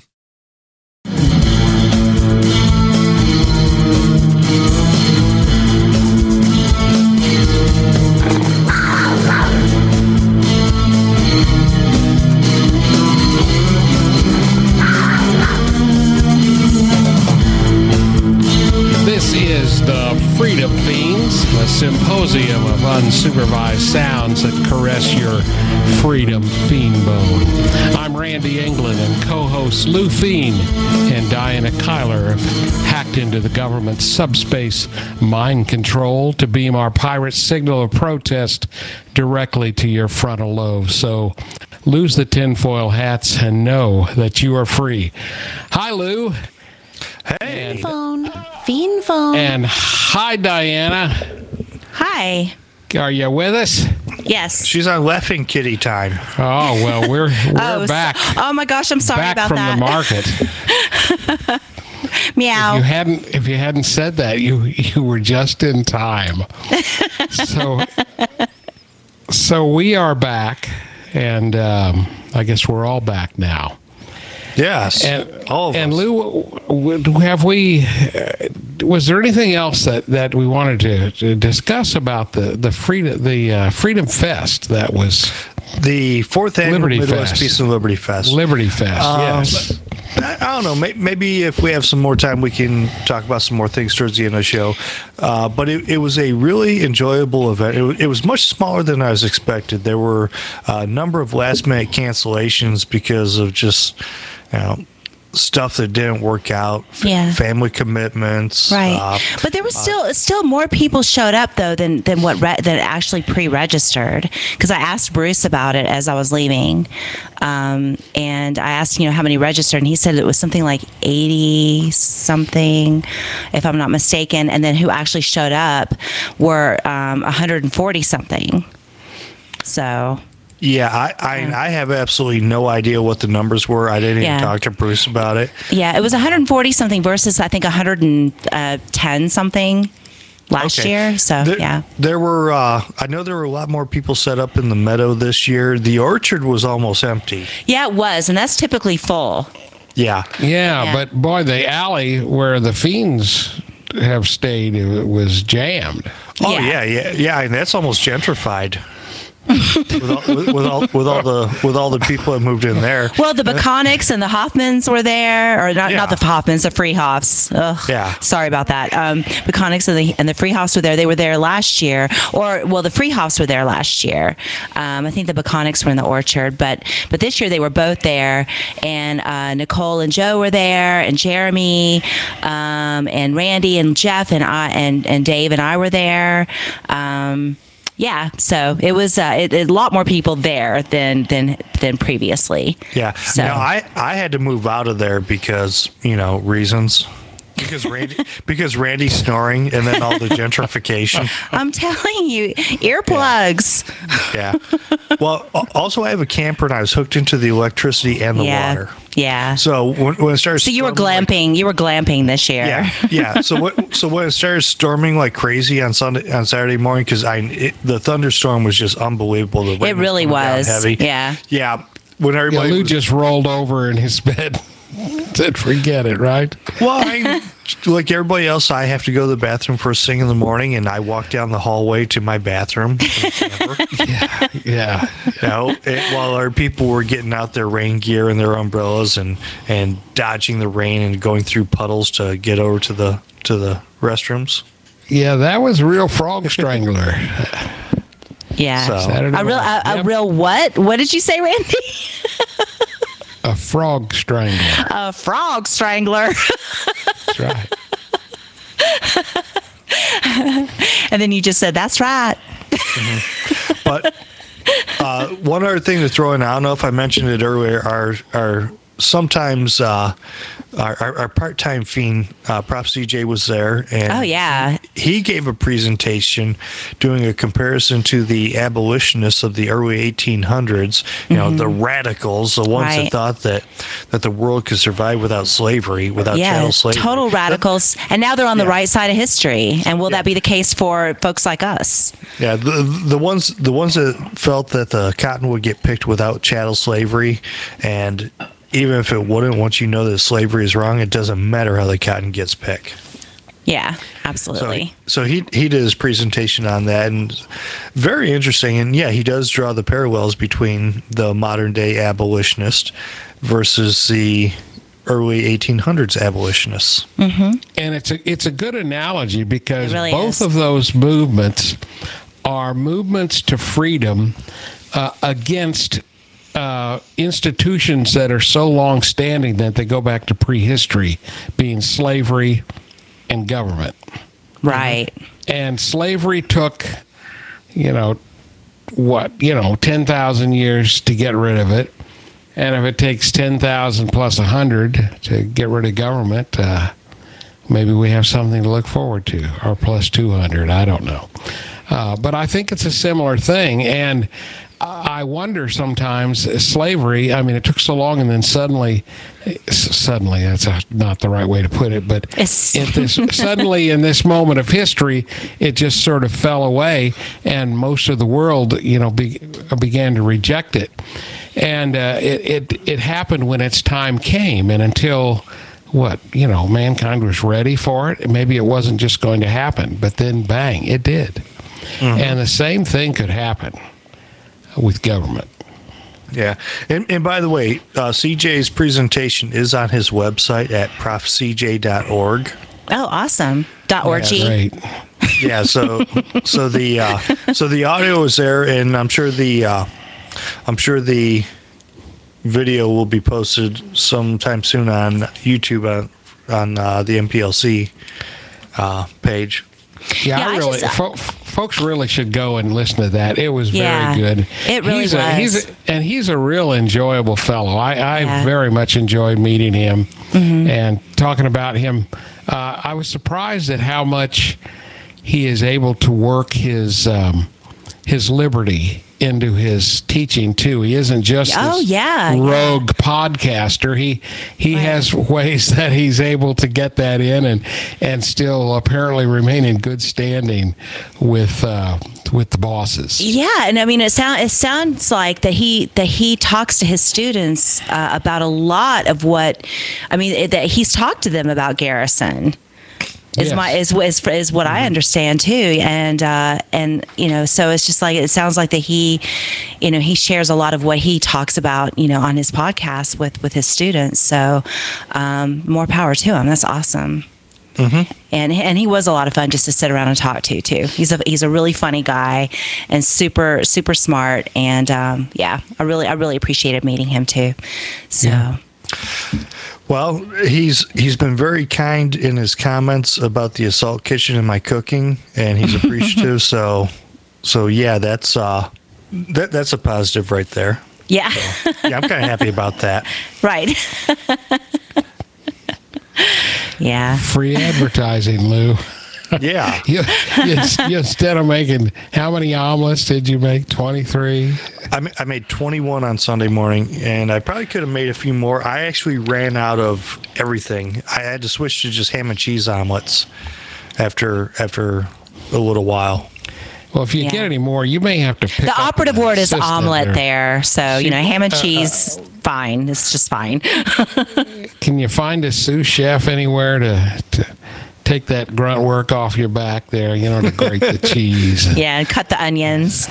[SPEAKER 3] This is the Freedom Fiends, a symposium of unsupervised sounds that caress your freedom fiend bone. I'm Randy England, and co-hosts Lou Fiend and Diana Kyler have hacked into the government's subspace mind control to beam our pirate signal of protest directly to your frontal lobe. So lose the tinfoil hats and know that you are free. Hi, Lou.
[SPEAKER 2] Hey.
[SPEAKER 6] Fiend phone.
[SPEAKER 3] And hi, Diana.
[SPEAKER 1] Hi.
[SPEAKER 3] Are you with us?
[SPEAKER 1] Yes.
[SPEAKER 2] She's on Laughing Kitty time.
[SPEAKER 3] Oh, well, we're back.
[SPEAKER 1] Oh my gosh, I'm sorry
[SPEAKER 3] back
[SPEAKER 1] about
[SPEAKER 3] from
[SPEAKER 1] that.
[SPEAKER 3] the market.
[SPEAKER 1] Meow.
[SPEAKER 3] If you hadn't said that, you were just in time. So we are back, and I guess we're all back now.
[SPEAKER 2] Yes, all of us.
[SPEAKER 3] And Lou, have we? Was there anything else that we wanted to discuss about the Freedom Fest that was
[SPEAKER 2] the fourth annual
[SPEAKER 3] Liberty
[SPEAKER 2] Midwest
[SPEAKER 3] Fest.
[SPEAKER 2] Peace and Liberty Fest?
[SPEAKER 3] Liberty Fest? Yes.
[SPEAKER 2] I don't know. Maybe if we have some more time, we can talk about some more things towards the end of the show. But it was a really enjoyable event. It was much smaller than I was expected. There were a number of last-minute cancellations because of just, stuff that didn't work out. Family commitments.
[SPEAKER 1] Right. But there was still more people showed up though than that actually pre-registered, because I asked Bruce about it as I was leaving, and I asked how many registered, and he said it was something like 80 something, if I'm not mistaken, and then who actually showed up were 140 something. So.
[SPEAKER 2] Yeah, I have absolutely no idea what the numbers were. I didn't even talk to Bruce about it.
[SPEAKER 1] Yeah, it was 140 something versus I think 110 something last year. So
[SPEAKER 2] there were. I know there were a lot more people set up in the meadow this year. The orchard was almost empty.
[SPEAKER 1] Yeah, it was, and that's typically full.
[SPEAKER 2] Yeah.
[SPEAKER 3] But boy, the alley where the Fiends have stayed, it was jammed.
[SPEAKER 2] Oh yeah, and that's almost gentrified. with all the people that moved in there.
[SPEAKER 1] Well, the Baconics and the Hoffmans were there, or not the Hoffmans, the Freehoffs. Sorry about that. Baconics and the Freehoffs were there. They were there last year, the Freehoffs were there last year. I think the Baconics were in the orchard, but this year they were both there, and Nicole and Joe were there, and Jeremy, and Randy and Jeff and I and Dave and I were there. So it was a lot more people there than previously.
[SPEAKER 2] Yeah. So I had to move out of there because reasons. Because Randy's snoring, and then all the gentrification.
[SPEAKER 1] I'm telling you, earplugs.
[SPEAKER 2] Yeah. Well, also I have a camper, and I was hooked into the electricity and the water.
[SPEAKER 1] Yeah.
[SPEAKER 2] So when it started,
[SPEAKER 1] so you were glamping. You were glamping this year.
[SPEAKER 2] Yeah. So when it started storming like crazy on Saturday morning, because the thunderstorm was just unbelievable.
[SPEAKER 1] It really was
[SPEAKER 2] heavy.
[SPEAKER 1] Yeah.
[SPEAKER 2] Yeah. When everybody
[SPEAKER 3] Lou just rolled over in his bed. Said forget it, right?
[SPEAKER 2] Well, like everybody else, I have to go to the bathroom first thing in the morning, and I walk down the hallway to my bathroom.
[SPEAKER 3] Yeah.
[SPEAKER 2] While our people were getting out their rain gear and their umbrellas and dodging the rain and going through puddles to get over to the restrooms.
[SPEAKER 3] Yeah, that was a real frog strangler.
[SPEAKER 1] Yeah.
[SPEAKER 2] So,
[SPEAKER 1] A real what? What did you say, Randy?
[SPEAKER 3] A frog strangler.
[SPEAKER 1] A frog strangler.
[SPEAKER 3] That's right.
[SPEAKER 1] And then you just said, that's right.
[SPEAKER 2] But one other thing to throw in, I don't know if I mentioned it earlier, are sometimes our part-time fiend, Prof. CJ, was there, and
[SPEAKER 1] Oh, yeah.
[SPEAKER 2] he gave a presentation doing a comparison to the abolitionists of the early 1800s, you know, the radicals, the ones that thought that the world could survive without slavery, without chattel slavery.
[SPEAKER 1] Total radicals. And now they're on the right side of history. And will that be the case for folks like us?
[SPEAKER 2] Yeah, the ones that felt that the cotton would get picked without chattel slavery, and even if it wouldn't, once you know that slavery is wrong, it doesn't matter how the cotton gets picked.
[SPEAKER 1] Yeah, absolutely.
[SPEAKER 2] So he did his presentation on that, and very interesting. And yeah, he does draw the parallels between the modern day abolitionist versus the early 1800s abolitionists.
[SPEAKER 1] Mm-hmm.
[SPEAKER 3] And it's a good analogy because
[SPEAKER 1] really
[SPEAKER 3] both
[SPEAKER 1] is.
[SPEAKER 3] of those movements are movements to freedom against institutions that are so long-standing that they go back to prehistory, being slavery and government.
[SPEAKER 1] Right.
[SPEAKER 3] And slavery took, 10,000 years to get rid of it. And if it takes 10,000 plus 100 to get rid of government, maybe we have something to look forward to, or plus 200. I don't know. But I think it's a similar thing. And I wonder sometimes, slavery, I mean, it took so long, and then suddenly, that's not the right way to put it, but suddenly in this moment of history, it just sort of fell away, and most of the world, began to reject it. And it happened when its time came, and until mankind was ready for it, maybe it wasn't just going to happen, but then bang, it did. Mm-hmm. And the same thing could happen with government.
[SPEAKER 2] Yeah. And by the way, CJ's presentation is on his website at profcj.org.
[SPEAKER 1] Oh, awesome. .org.
[SPEAKER 3] Yeah, great.
[SPEAKER 2] Yeah, so the audio is there, and I'm sure the video will be posted sometime soon on YouTube on the MPLC page.
[SPEAKER 3] Yeah, folks really should go and listen to that. It was very good.
[SPEAKER 1] It really was.
[SPEAKER 3] He's a real enjoyable fellow. I very much enjoyed meeting him and talking about him. I was surprised at how much he is able to work his liberty into his teaching too. He isn't just rogue podcaster. He has ways that he's able to get that in and still apparently remain in good standing with the bosses.
[SPEAKER 1] Yeah, and I mean it sounds like that he talks to his students about a lot of what that he's talked to them about Garrison. Is what I understand too, and so it's just like it sounds like that he shares a lot of what he talks about on his podcast with his students. So more power to him. That's awesome. Mm-hmm. And he was a lot of fun just to sit around and talk to too. He's a really funny guy and super super smart, and I really appreciated meeting him too. So. Yeah.
[SPEAKER 2] Well, he's been very kind in his comments about the Assault Kitchen and my cooking, and he's appreciative. so yeah, that's a positive right there.
[SPEAKER 1] Yeah.
[SPEAKER 2] So, yeah, I'm kind of happy about that.
[SPEAKER 1] Right. Yeah.
[SPEAKER 3] Free advertising, Lou.
[SPEAKER 2] Yeah.
[SPEAKER 3] You instead of making, how many omelets did you make? 23?
[SPEAKER 2] I made 21 on Sunday morning, and I probably could have made a few more. I actually ran out of everything. I had to switch to just ham and cheese omelets after a little while.
[SPEAKER 3] Well, if you get any more, you may have to pick
[SPEAKER 1] the
[SPEAKER 3] up
[SPEAKER 1] operative word is omelet there. So,
[SPEAKER 3] See,
[SPEAKER 1] ham and cheese, fine. It's just fine.
[SPEAKER 3] Can you find a sous chef anywhere to take that grunt work off your back there? You know, to grate the cheese.
[SPEAKER 1] Yeah, and cut the onions.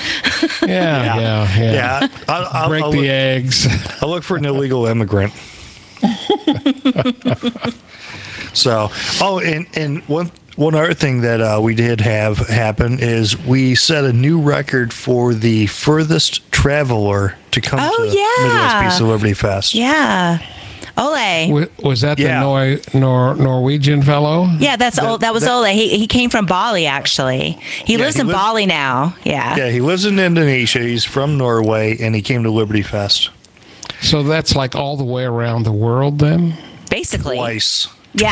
[SPEAKER 3] Yeah.
[SPEAKER 2] I'll
[SPEAKER 3] Break the eggs.
[SPEAKER 2] I'll look for an illegal immigrant. So, and one other thing that we did have happen is we set a new record for the furthest traveler to come to Midwest Peace and Liberty Fest.
[SPEAKER 1] Yeah. Ole.
[SPEAKER 3] Was that the Norwegian fellow?
[SPEAKER 1] Yeah, that was Ole. He came from Bali, actually. He lives in Bali now. Yeah.
[SPEAKER 2] Yeah, he lives in Indonesia. He's from Norway, and he came to Liberty Fest.
[SPEAKER 3] So that's like all the way around the world then?
[SPEAKER 1] Basically.
[SPEAKER 2] Twice.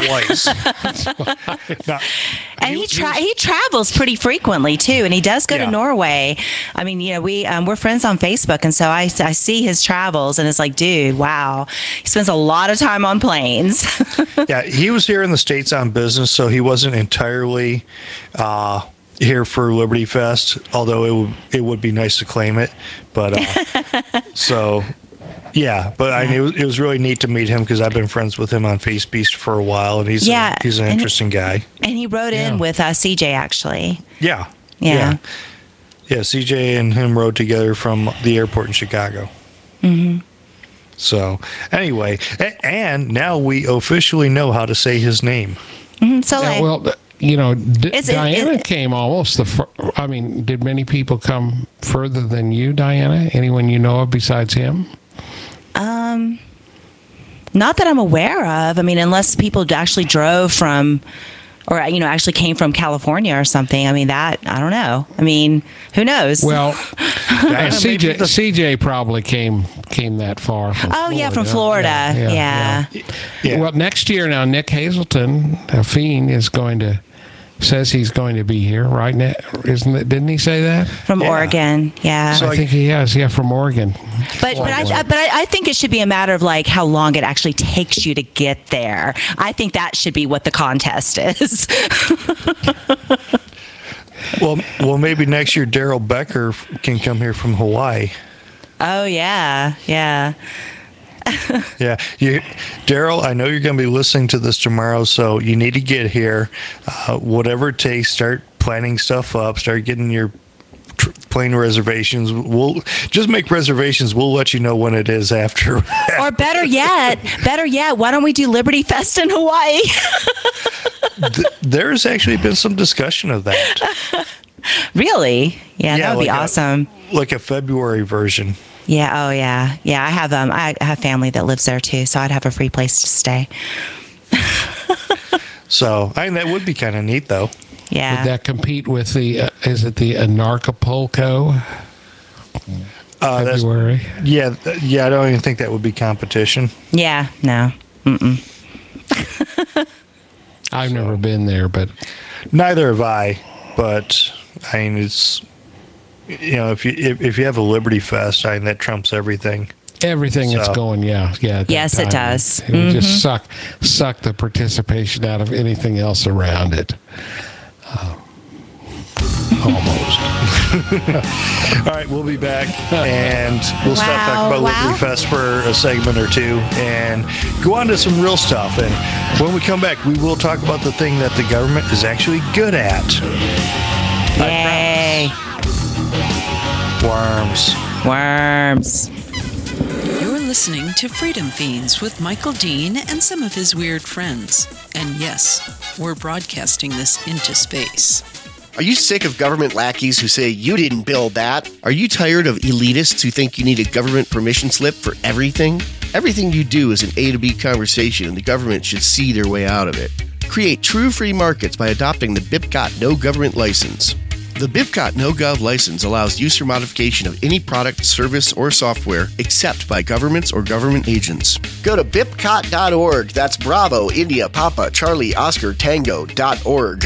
[SPEAKER 1] And he travels pretty frequently too, and he does go to Norway. I mean, we're friends on Facebook, and so I see his travels, and it's like, dude, wow, he spends a lot of time on planes.
[SPEAKER 2] Yeah, he was here in the States on business, so he wasn't entirely here for Liberty Fest, although it would be nice to claim it. But so. Yeah, but I mean, it was really neat to meet him because I've been friends with him on FaceBeast for a while, and he's an interesting guy.
[SPEAKER 1] And he rode in with CJ, actually.
[SPEAKER 2] Yeah. CJ and him rode together from the airport in Chicago. Mm-hmm. So anyway, and now we officially know how to say his name.
[SPEAKER 1] Mm-hmm. So
[SPEAKER 3] Diana came almost did many people come further than you, Diana? Anyone you know of besides him?
[SPEAKER 1] Not that I'm aware of. I mean, unless people actually drove from, or actually came from California or something. I mean, that I don't know. I mean, who knows?
[SPEAKER 3] Well, CJ probably came that far from Florida.
[SPEAKER 1] Yeah, from Florida. Yeah.
[SPEAKER 3] Well, next year now, Nick Hazelton, a fiend, says he's going to be here, right? Isn't it? Didn't he say that?
[SPEAKER 1] From Oregon, yeah.
[SPEAKER 3] So I think he has, from Oregon.
[SPEAKER 1] But I think it should be a matter of like how long it actually takes you to get there. I think that should be what the contest is.
[SPEAKER 2] Well, maybe next year Daryl Becker can come here from Hawaii.
[SPEAKER 1] Oh yeah.
[SPEAKER 2] Yeah, Daryl, I know you're going to be listening to this tomorrow, so you need to get here. Whatever it takes, start planning stuff up, start getting your plane reservations. We'll just make reservations. We'll let you know when it is after.
[SPEAKER 1] Or better yet, why don't we do Liberty Fest in Hawaii?
[SPEAKER 2] There's actually been some discussion of that.
[SPEAKER 1] Really? Yeah, that would be awesome.
[SPEAKER 2] Like a February version.
[SPEAKER 1] Yeah. Oh, yeah. Yeah. I have family that lives there too, so I'd have a free place to stay.
[SPEAKER 2] So I think that would be kind of neat, though.
[SPEAKER 1] Yeah.
[SPEAKER 3] Would that compete with the Anarchapulco? February.
[SPEAKER 2] Yeah. I don't even think that would be competition.
[SPEAKER 1] Yeah. No.
[SPEAKER 3] I've never been there, but
[SPEAKER 2] neither have I. But I mean, it's. If you have a Liberty Fest, I mean, that trumps everything.
[SPEAKER 3] Everything that's going, yeah.
[SPEAKER 1] Yes, it does.
[SPEAKER 3] It would just suck the participation out of anything else around it. Almost.
[SPEAKER 2] All right, we'll be back, and we'll stop talking about Liberty Fest for a segment or two, and go on to some real stuff. And when we come back, we will talk about the thing that the government is actually good at.
[SPEAKER 1] Yay! Worms.
[SPEAKER 5] You're listening to Freedom Fiends with Michael Dean and some of his weird friends. And yes, we're broadcasting this into space.
[SPEAKER 4] Are you sick of government lackeys who say you didn't build that? Are you tired of elitists who think you need a government permission slip for everything? Everything you do is an A to B conversation, and the government should see their way out of it. Create true free markets by adopting the BIPCOT No Government License. The BIPCOT No-Gov license allows use or modification of any product, service, or software except by governments or government agents. Go to BIPCOT.org. That's Bravo, India, Papa, Charlie, Oscar, Tango.org.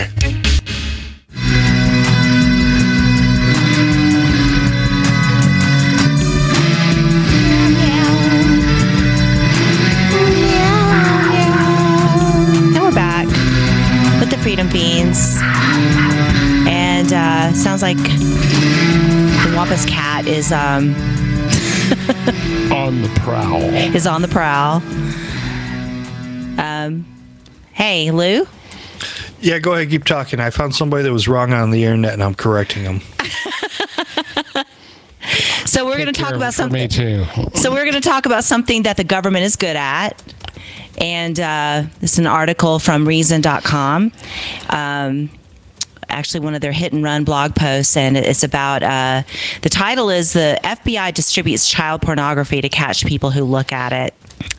[SPEAKER 1] And we're back with the Freedom Fiends. And sounds like the Wampus cat is
[SPEAKER 3] on the prowl.
[SPEAKER 1] Hey, Lou?
[SPEAKER 2] Yeah, go ahead, keep talking. I found somebody that was wrong on the internet, and I'm correcting them.
[SPEAKER 1] So we're going to talk about something.
[SPEAKER 3] Me too.
[SPEAKER 1] So we're going to talk about something that the government is good at. And this is an article from Reason.com. Actually, one of their hit and run blog posts, and it's about the title is "The FBI Distributes Child Pornography to Catch People Who Look at It."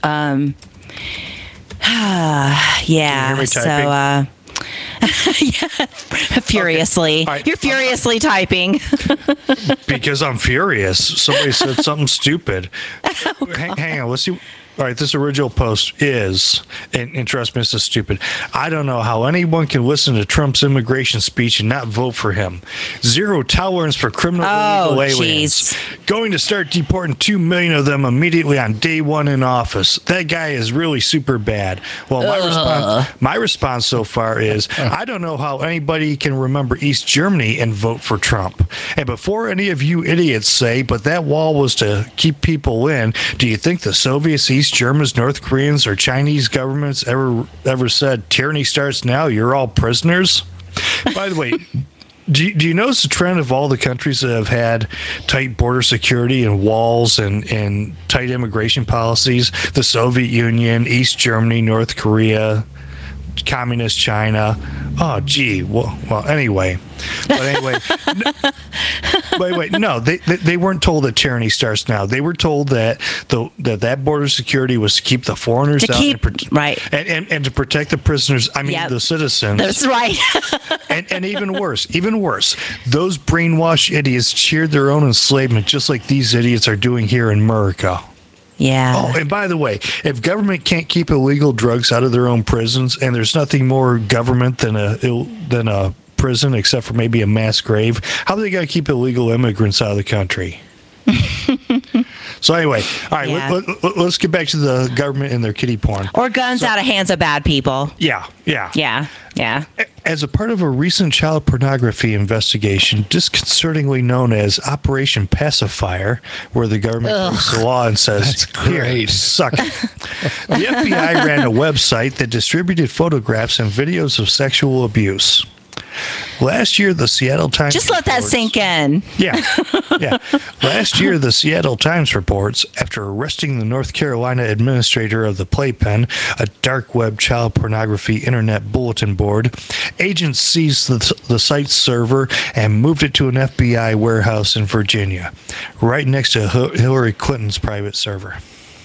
[SPEAKER 1] Yeah.
[SPEAKER 2] me typing?
[SPEAKER 1] Yeah, furiously.
[SPEAKER 2] Okay. All right.
[SPEAKER 1] You're furiously typing.
[SPEAKER 2] Because I'm furious. Somebody said something stupid. Hang on, let's see. All right, this original post is, and trust me, this is stupid. I don't know how anyone can listen to Trump's immigration speech and not vote for him. Zero tolerance for criminal illegal aliens. Going to start deporting 2 million of them immediately on day one in office. That guy is really super bad. Well, my response so far is, I don't know how anybody can remember East Germany and vote for Trump. And before any of you idiots say, but that wall was to keep people in, do you think the Soviets, East Germans, North Koreans, or Chinese governments ever said tyranny starts now, you're all prisoners? By the way, do you notice the trend of all the countries that have had tight border security and walls and tight immigration policies? The Soviet Union, East Germany, North Korea, Communist China. Oh, gee. Well, anyway. But anyway, no, they weren't told that tyranny starts now. They were told that that border security was to keep the foreigners out and to protect the prisoners. I mean, the citizens.
[SPEAKER 1] That's right.
[SPEAKER 2] and even worse, those brainwashed idiots cheered their own enslavement, just like these idiots are doing here in America.
[SPEAKER 1] Yeah.
[SPEAKER 2] Oh, and by the way, if government can't keep illegal drugs out of their own prisons, and there's nothing more government than a prison, except for maybe a mass grave, how do they got to keep illegal immigrants out of the country? So anyway, all right, let's get back to the government and their kiddie porn.
[SPEAKER 1] Or guns out of hands of bad people.
[SPEAKER 2] Yeah.
[SPEAKER 1] As
[SPEAKER 2] a part of a recent child pornography investigation, disconcertingly known as Operation Pacifier, where the government breaks the law and says, "Here, suck it." The FBI ran a website that distributed photographs and videos of sexual abuse. Last year, the Seattle Times
[SPEAKER 1] just let that sink in.
[SPEAKER 2] Yeah. Last year, the Seattle Times reports, after arresting the North Carolina administrator of the Playpen, a dark web child pornography internet bulletin board, agents seized the site's server and moved it to an FBI warehouse in Virginia, right next to Hillary Clinton's private server.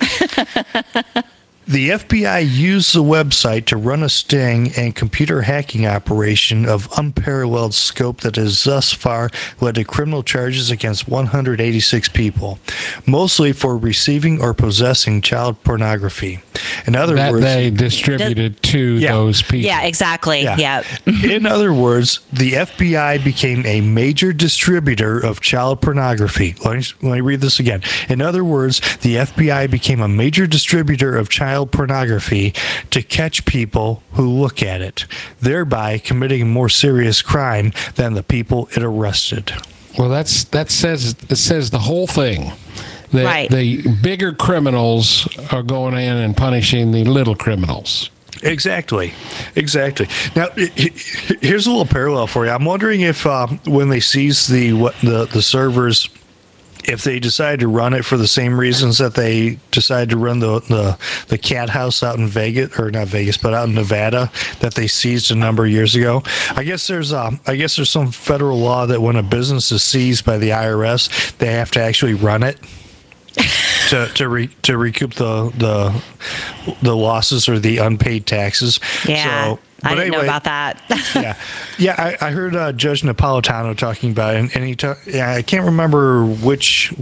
[SPEAKER 2] The FBI used the website to run a sting and computer hacking operation of unparalleled scope that has thus far led to criminal charges against 186 people, mostly for receiving or possessing child pornography. In other words,
[SPEAKER 3] they distributed to those people.
[SPEAKER 1] Yeah, exactly. Yeah.
[SPEAKER 2] In other words, the FBI became a major distributor of child pornography. Let me read this again. In other words, the FBI became a major distributor of child pornography to catch people who look at it, thereby committing a more serious crime than the people it arrested.
[SPEAKER 3] Well, that says the whole thing.
[SPEAKER 1] Right.
[SPEAKER 3] The bigger criminals are going in and punishing the little criminals.
[SPEAKER 2] Exactly. Now, here's a little parallel for you. I'm wondering if when they seize the servers, if they decide to run it for the same reasons that they decided to run the cat house out in Vegas, or not Vegas, but out in Nevada, that they seized a number of years ago. I guess there's some federal law that when a business is seized by the IRS, they have to actually run it to recoup the losses or the unpaid taxes.
[SPEAKER 1] Yeah. I didn't know about that.
[SPEAKER 2] I heard Judge Napolitano talking about it, and I can't remember which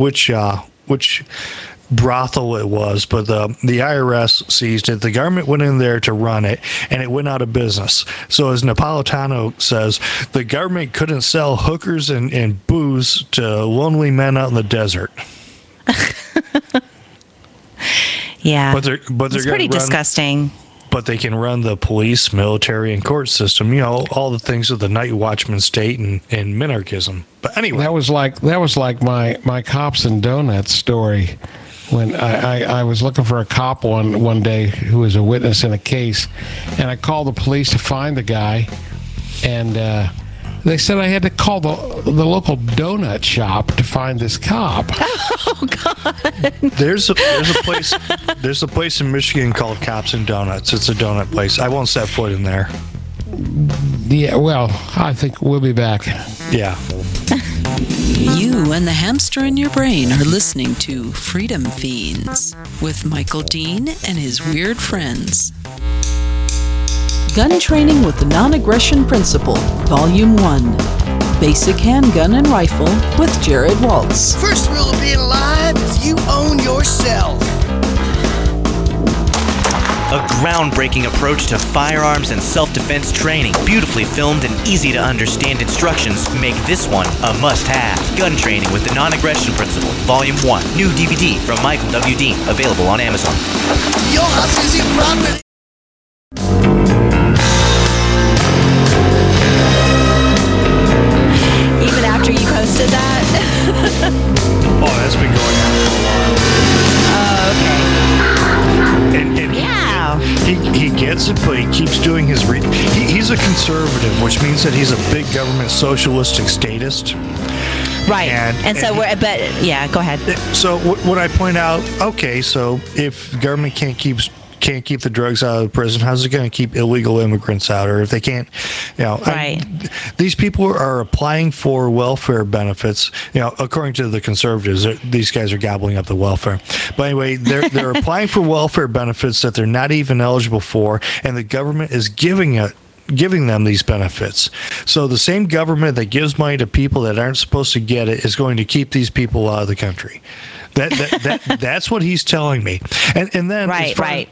[SPEAKER 2] brothel it was, but the IRS seized it. The government went in there to run it, and it went out of business. So as Napolitano says, the government couldn't sell hookers and booze to lonely men out in the desert.
[SPEAKER 1] Yeah,
[SPEAKER 2] but they're
[SPEAKER 1] it's pretty disgusting.
[SPEAKER 2] But they can run the police, military, and court system. You know, all the things of the night watchman state and minarchism. But anyway,
[SPEAKER 3] that was like my cops and donuts story. when I was looking for a cop one day who was a witness in a case, and I called the police to find the guy, and they said I had to call the local donut shop to find this cop.
[SPEAKER 1] Oh God!
[SPEAKER 2] There's a place in Michigan called Cops and Donuts. It's a donut place. I won't set foot in there.
[SPEAKER 3] Yeah, well, I think we'll be back.
[SPEAKER 2] Yeah.
[SPEAKER 5] You and the hamster in your brain are listening to Freedom Fiends with Michael Dean and his weird friends. Gun Training with the Non-Aggression Principle, Volume 1. Basic Handgun and Rifle with Jared Waltz.
[SPEAKER 4] First rule of being alive is you own yourself.
[SPEAKER 7] A groundbreaking approach to firearms and self-defense training. Beautifully filmed and easy to understand instructions make this one a must-have. Gun Training with the Non-Aggression Principle, Volume 1. New DVD from Michael W. Dean. Available on Amazon.
[SPEAKER 4] Your house is your property.
[SPEAKER 1] Even after you posted that?
[SPEAKER 2] Oh, that's been going on for a while.
[SPEAKER 1] Oh, okay.
[SPEAKER 2] And
[SPEAKER 1] Yeah.
[SPEAKER 2] he gets it, but he keeps doing his... he's a conservative, which means that he's a big government socialistic statist.
[SPEAKER 1] Right. But yeah, go ahead.
[SPEAKER 2] So what I point out, okay, so if government can't keep the drugs out of the prison, how's it going to keep illegal immigrants out? Or if they can't,
[SPEAKER 1] Right.
[SPEAKER 2] These people are applying for welfare benefits. According to the conservatives, these guys are gobbling up the welfare. But anyway, they're applying for welfare benefits that they're not even eligible for, and the government is giving them these benefits. So the same government that gives money to people that aren't supposed to get it is going to keep these people out of the country. That's what he's telling me. And then
[SPEAKER 1] right.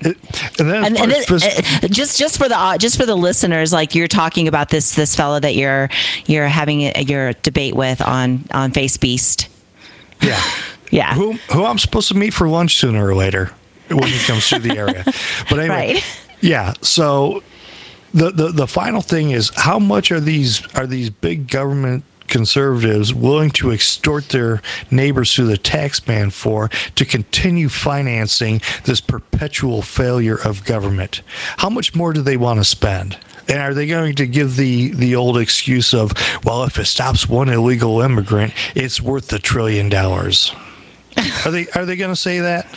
[SPEAKER 2] Just
[SPEAKER 1] for the listeners, like you're talking about this fellow that you're having your debate with on FaceBeast.
[SPEAKER 2] Yeah.
[SPEAKER 1] Yeah.
[SPEAKER 2] Who I'm supposed to meet for lunch sooner or later when he comes through the area. But anyway,
[SPEAKER 1] Right.
[SPEAKER 2] Yeah. So the final thing is, how much are these big government conservatives willing to extort their neighbors through the tax man to continue financing this perpetual failure of government? How much more do they want to spend? And are they going to give the old excuse of, well, if it stops one illegal immigrant, it's worth $1 trillion? Are they going to say that?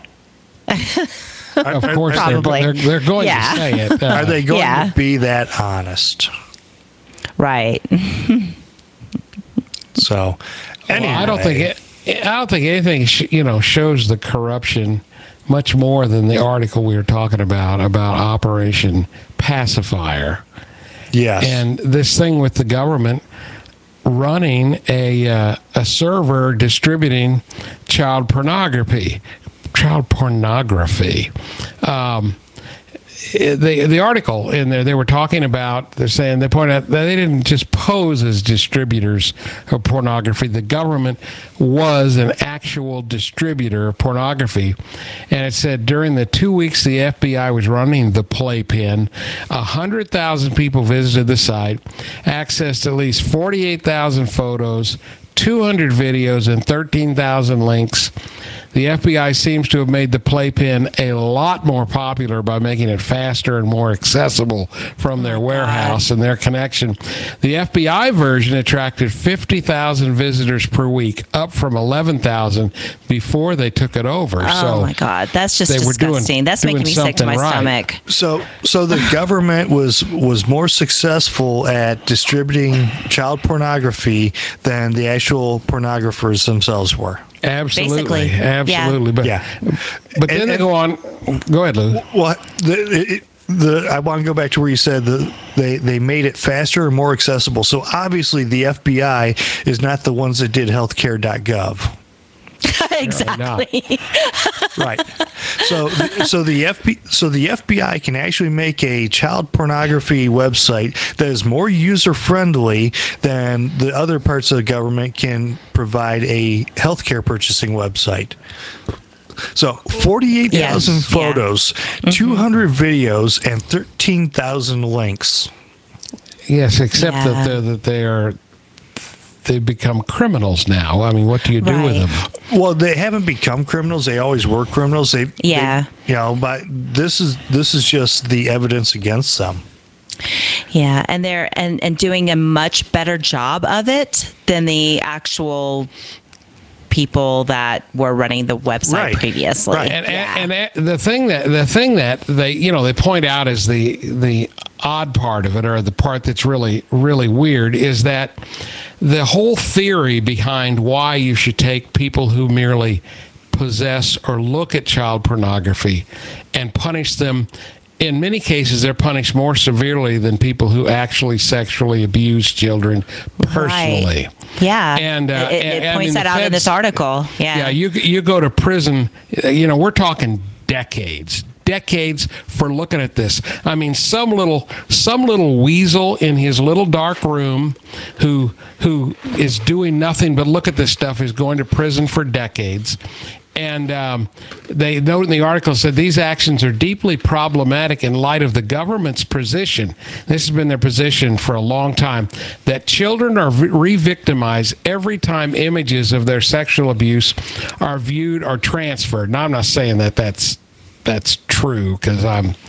[SPEAKER 3] Of course,
[SPEAKER 1] Probably.
[SPEAKER 3] they're going to say it.
[SPEAKER 2] Are they going to be that honest?
[SPEAKER 1] Right.
[SPEAKER 2] So, anyway.
[SPEAKER 3] Well, I don't think anything shows the corruption much more than the article we were talking about Operation Pacifier.
[SPEAKER 2] Yes.
[SPEAKER 3] And this thing with the government running a server distributing child pornography. The article in there, they were talking about, they pointed out that they didn't just pose as distributors of pornography. The government was an actual distributor of pornography. And it said during the 2 weeks the FBI was running the Playpen, 100,000 people visited the site, accessed at least 48,000 photos, 200 videos, and 13,000 links. The FBI seems to have made the Playpen a lot more popular by making it faster and more accessible from their warehouse and their connection. The FBI version attracted 50,000 visitors per week, up from 11,000 before they took it over.
[SPEAKER 1] Oh my God, that's just disgusting. That's making me sick to my stomach.
[SPEAKER 2] So the government was more successful at distributing child pornography than the actual pornographers themselves were.
[SPEAKER 3] Absolutely.
[SPEAKER 1] Basically,
[SPEAKER 3] absolutely.
[SPEAKER 1] yeah.
[SPEAKER 3] But then they go on. Go ahead, Lou.
[SPEAKER 2] Well, I want to go back to where you said that they made it faster and more accessible. So obviously the FBI is not the ones that did healthcare.gov.
[SPEAKER 1] Exactly.
[SPEAKER 2] Right. So the FBI can actually make a child pornography website that is more user friendly than the other parts of the government can provide a healthcare purchasing website. So 48,000 photos, 200 videos, and 13,000 links.
[SPEAKER 3] Yes, except that they are they've become criminals now. I mean, what do you do with them?
[SPEAKER 2] Well, they haven't become criminals. They always were criminals. They but this is just the evidence against them.
[SPEAKER 1] Yeah, and they're and doing a much better job of it than the actual people that were running the website previously.
[SPEAKER 3] Right, and the thing that they point out is the odd part of it, or the part that's really weird, is that the whole theory behind why you should take people who merely possess or look at child pornography and punish them. In many cases, they're punished more severely than people who actually sexually abuse children personally.
[SPEAKER 1] Right. Yeah,
[SPEAKER 3] and
[SPEAKER 1] it points that out in this article. Yeah,
[SPEAKER 3] you go to prison. We're talking decades for looking at this. I mean, some little weasel in his little dark room who is doing nothing but look at this stuff is going to prison for decades. And they note in the article said these actions are deeply problematic in light of the government's position. This has been their position for a long time, that children are re-victimized every time images of their sexual abuse are viewed or transferred. Now, I'm not saying that that's true, because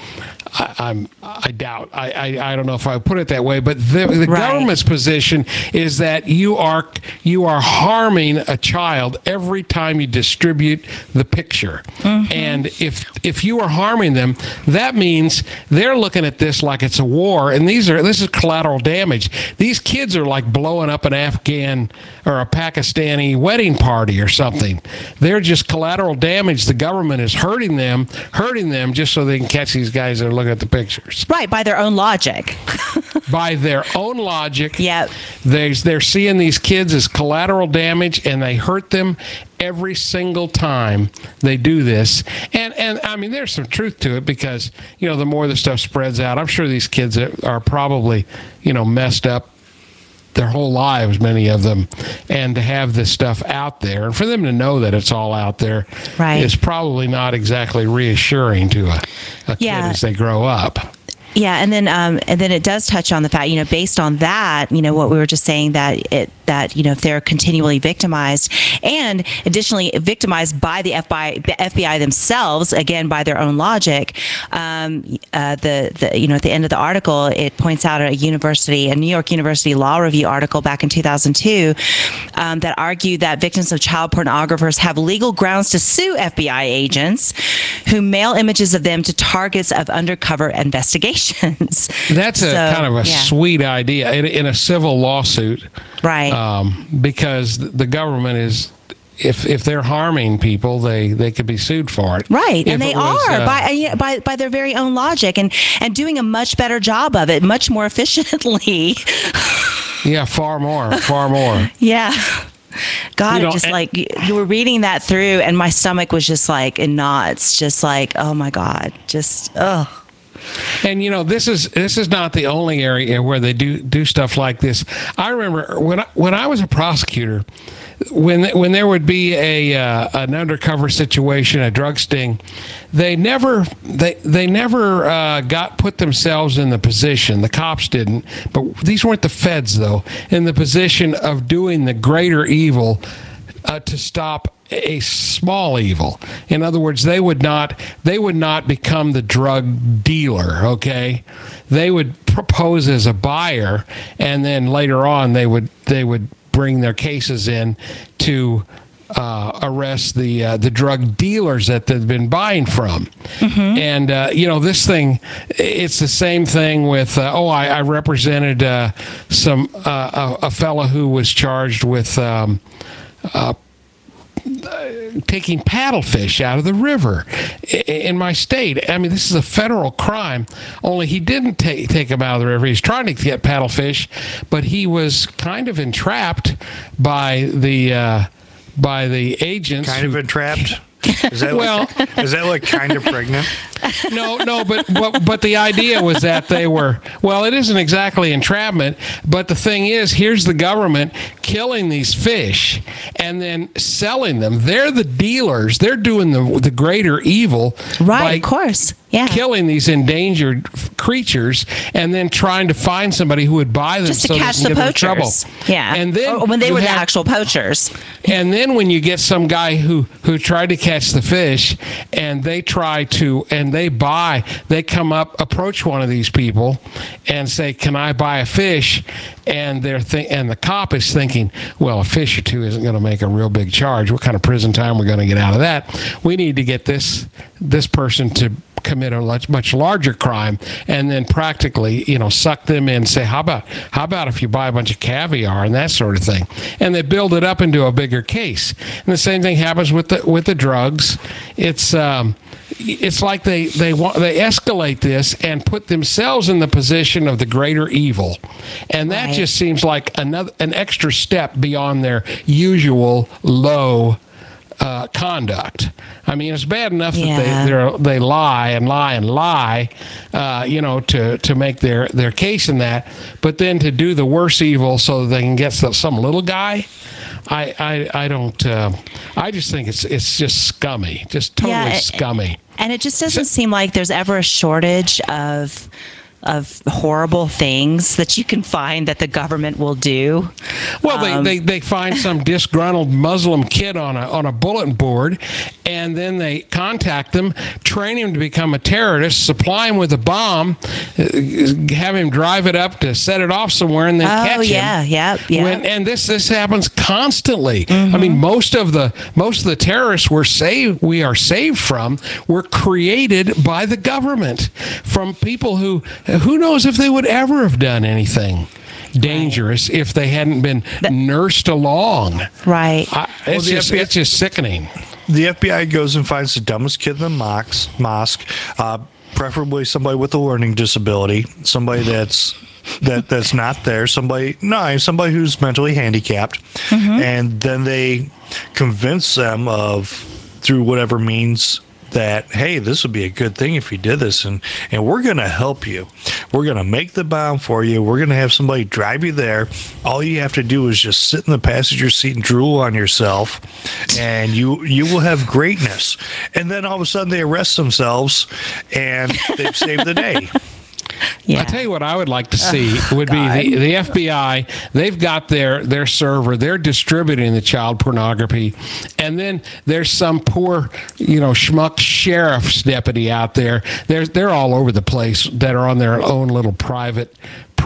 [SPEAKER 3] I doubt. I don't know if I put it that way, but the government's position is that you are harming a child every time you distribute the picture. Mm-hmm. And if you are harming them, that means they're looking at this like it's a war, and this is collateral damage. These kids are like blowing up an Afghan or a Pakistani wedding party or something. They're just collateral damage. The government is hurting them just so they can catch these guys that are looking at the pictures.
[SPEAKER 1] Right, by their own logic.
[SPEAKER 3] By their own logic.
[SPEAKER 1] Yep.
[SPEAKER 3] They're seeing these kids as collateral damage, and they hurt them every single time they do this. And I mean, there's some truth to it, because, the more the stuff spreads out, I'm sure these kids are probably, messed up their whole lives, many of them, and to have this stuff out there, and for them to know that it's all out there, is probably not exactly reassuring to a kid as they grow up.
[SPEAKER 1] Yeah, and then it does touch on the fact, based on that, what we were just saying, that if they're continually victimized, and additionally victimized by the FBI themselves, again by their own logic, at the end of the article, it points out a New York University Law Review article back in 2002 that argued that victims of child pornographers have legal grounds to sue FBI agents who mail images of them to targets of undercover investigations.
[SPEAKER 3] That's kind of a sweet idea in a civil lawsuit,
[SPEAKER 1] right?
[SPEAKER 3] Because the government is, if they're harming people, they could be sued for it,
[SPEAKER 1] right? And they are by their very own logic, and doing a much better job of it, much more efficiently.
[SPEAKER 3] Yeah, far more.
[SPEAKER 1] Yeah. God, you were reading that through, and my stomach was just like in knots, just like, oh my God, just ugh.
[SPEAKER 3] And this is not the only area where they do stuff like this. I remember when I was a prosecutor, when there would be an undercover situation, a drug sting, they never put themselves in the position. The cops didn't, but these weren't the feds though, in the position of doing the greater evil to stop a small evil. In other words, they would not become the drug dealer, okay? They would propose as a buyer, and then later on they would bring their cases in to arrest the drug dealers that they've been buying from. Mm-hmm. And this thing, it's the same thing with I represented a fellow who was charged with taking paddlefish out of the river in my state. I mean, this is a federal crime, only he didn't take them out of the river. He's trying to get paddlefish, but he was kind of entrapped by the agents.
[SPEAKER 2] Kind of entrapped? Is that like kind of pregnant?
[SPEAKER 3] No, but the idea was that they were, well, it isn't exactly entrapment, but the thing is, here's the government killing these fish and then selling them. They're the dealers. They're doing the greater evil.
[SPEAKER 1] Right, of course. Yeah.
[SPEAKER 3] Killing these endangered creatures and then trying to find somebody who would buy them
[SPEAKER 1] just to
[SPEAKER 3] so
[SPEAKER 1] catch
[SPEAKER 3] they can
[SPEAKER 1] the
[SPEAKER 3] get in trouble.
[SPEAKER 1] poachers. Yeah.
[SPEAKER 3] And then
[SPEAKER 1] when they were the actual poachers.
[SPEAKER 3] And then when you get some guy who tried to catch the fish and they come up, approach one of these people and say, "Can I buy a fish?" And and the cop is thinking, well, a fish or two isn't going to make a real big charge. What kind of prison time we're going to get out of that? We need to get this person to commit a much larger crime, and then practically, suck them in and say, how about if you buy a bunch of caviar and that sort of thing? And they build it up into a bigger case. And the same thing happens with the drugs. It's like they escalate this and put themselves in the position of the greater evil, and that just seems like an extra step beyond their usual low conduct. I mean, it's bad enough that they lie and lie and lie, to make their case in that, but then to do the worse evil so that they can get some little guy. I don't. I just think it's just scummy, just totally scummy.
[SPEAKER 1] And it just doesn't seem like there's ever a shortage of horrible things that you can find that the government will do.
[SPEAKER 3] Well, they find some disgruntled Muslim kid on a bulletin board, and then they contact them, train him to become a terrorist, supply him with a bomb, have him drive it up to set it off somewhere, and then catch him.
[SPEAKER 1] Yeah.
[SPEAKER 3] And this happens constantly.
[SPEAKER 1] Mm-hmm.
[SPEAKER 3] I mean, most of the terrorists we are saved from were created by the government, from people who knows if they would ever have done anything dangerous if they hadn't been nursed along.
[SPEAKER 1] Right.
[SPEAKER 3] It's just sickening.
[SPEAKER 2] The FBI goes and finds the dumbest kid in the mosque, preferably somebody with a learning disability, somebody that's not there, somebody who's mentally handicapped, and then they convince them through whatever means that, hey, this would be a good thing if you did this, and we're going to help you. We're going to make the bomb for you. We're going to have somebody drive you there. All you have to do is just sit in the passenger seat and drool on yourself, and you will have greatness. And then all of a sudden they arrest themselves, and they've saved the day.
[SPEAKER 1] Yeah.
[SPEAKER 3] I'll tell you what I would like to see would be the FBI. They've got their server. They're distributing the child pornography. And then there's some poor, schmuck sheriff's deputy out there. They're all over the place that are on their own little private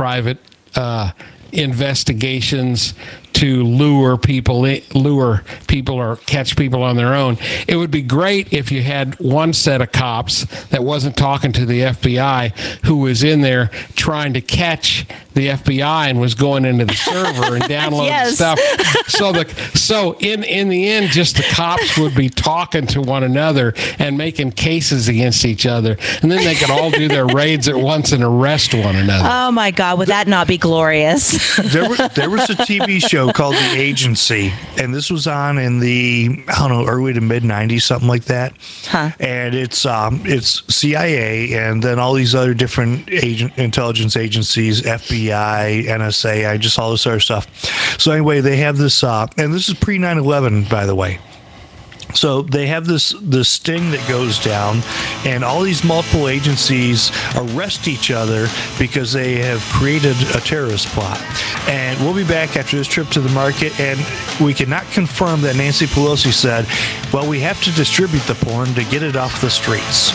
[SPEAKER 3] investigations to lure people or catch people on their own. It would be great if you had one set of cops that wasn't talking to the FBI, who was in there trying to catch the FBI and was going into the server and downloading stuff. So in the end, just the cops would be talking to one another and making cases against each other, and then they could all do their raids at once and arrest one another.
[SPEAKER 1] Oh my God, would that not be glorious?
[SPEAKER 2] There was a TV show called The Agency, and this was on in the early to mid '90s, something like that.
[SPEAKER 1] Huh.
[SPEAKER 2] And it's CIA, and then all these other different intelligence agencies, FBI, NSA, just all this other stuff. So anyway, they have this, and this is pre 9/11, by the way. So they have this sting that goes down, and all these multiple agencies arrest each other because they have created a terrorist plot. And we'll be back after this trip to the market, and we cannot confirm that Nancy Pelosi said, well, we have to distribute the porn to get it off the streets.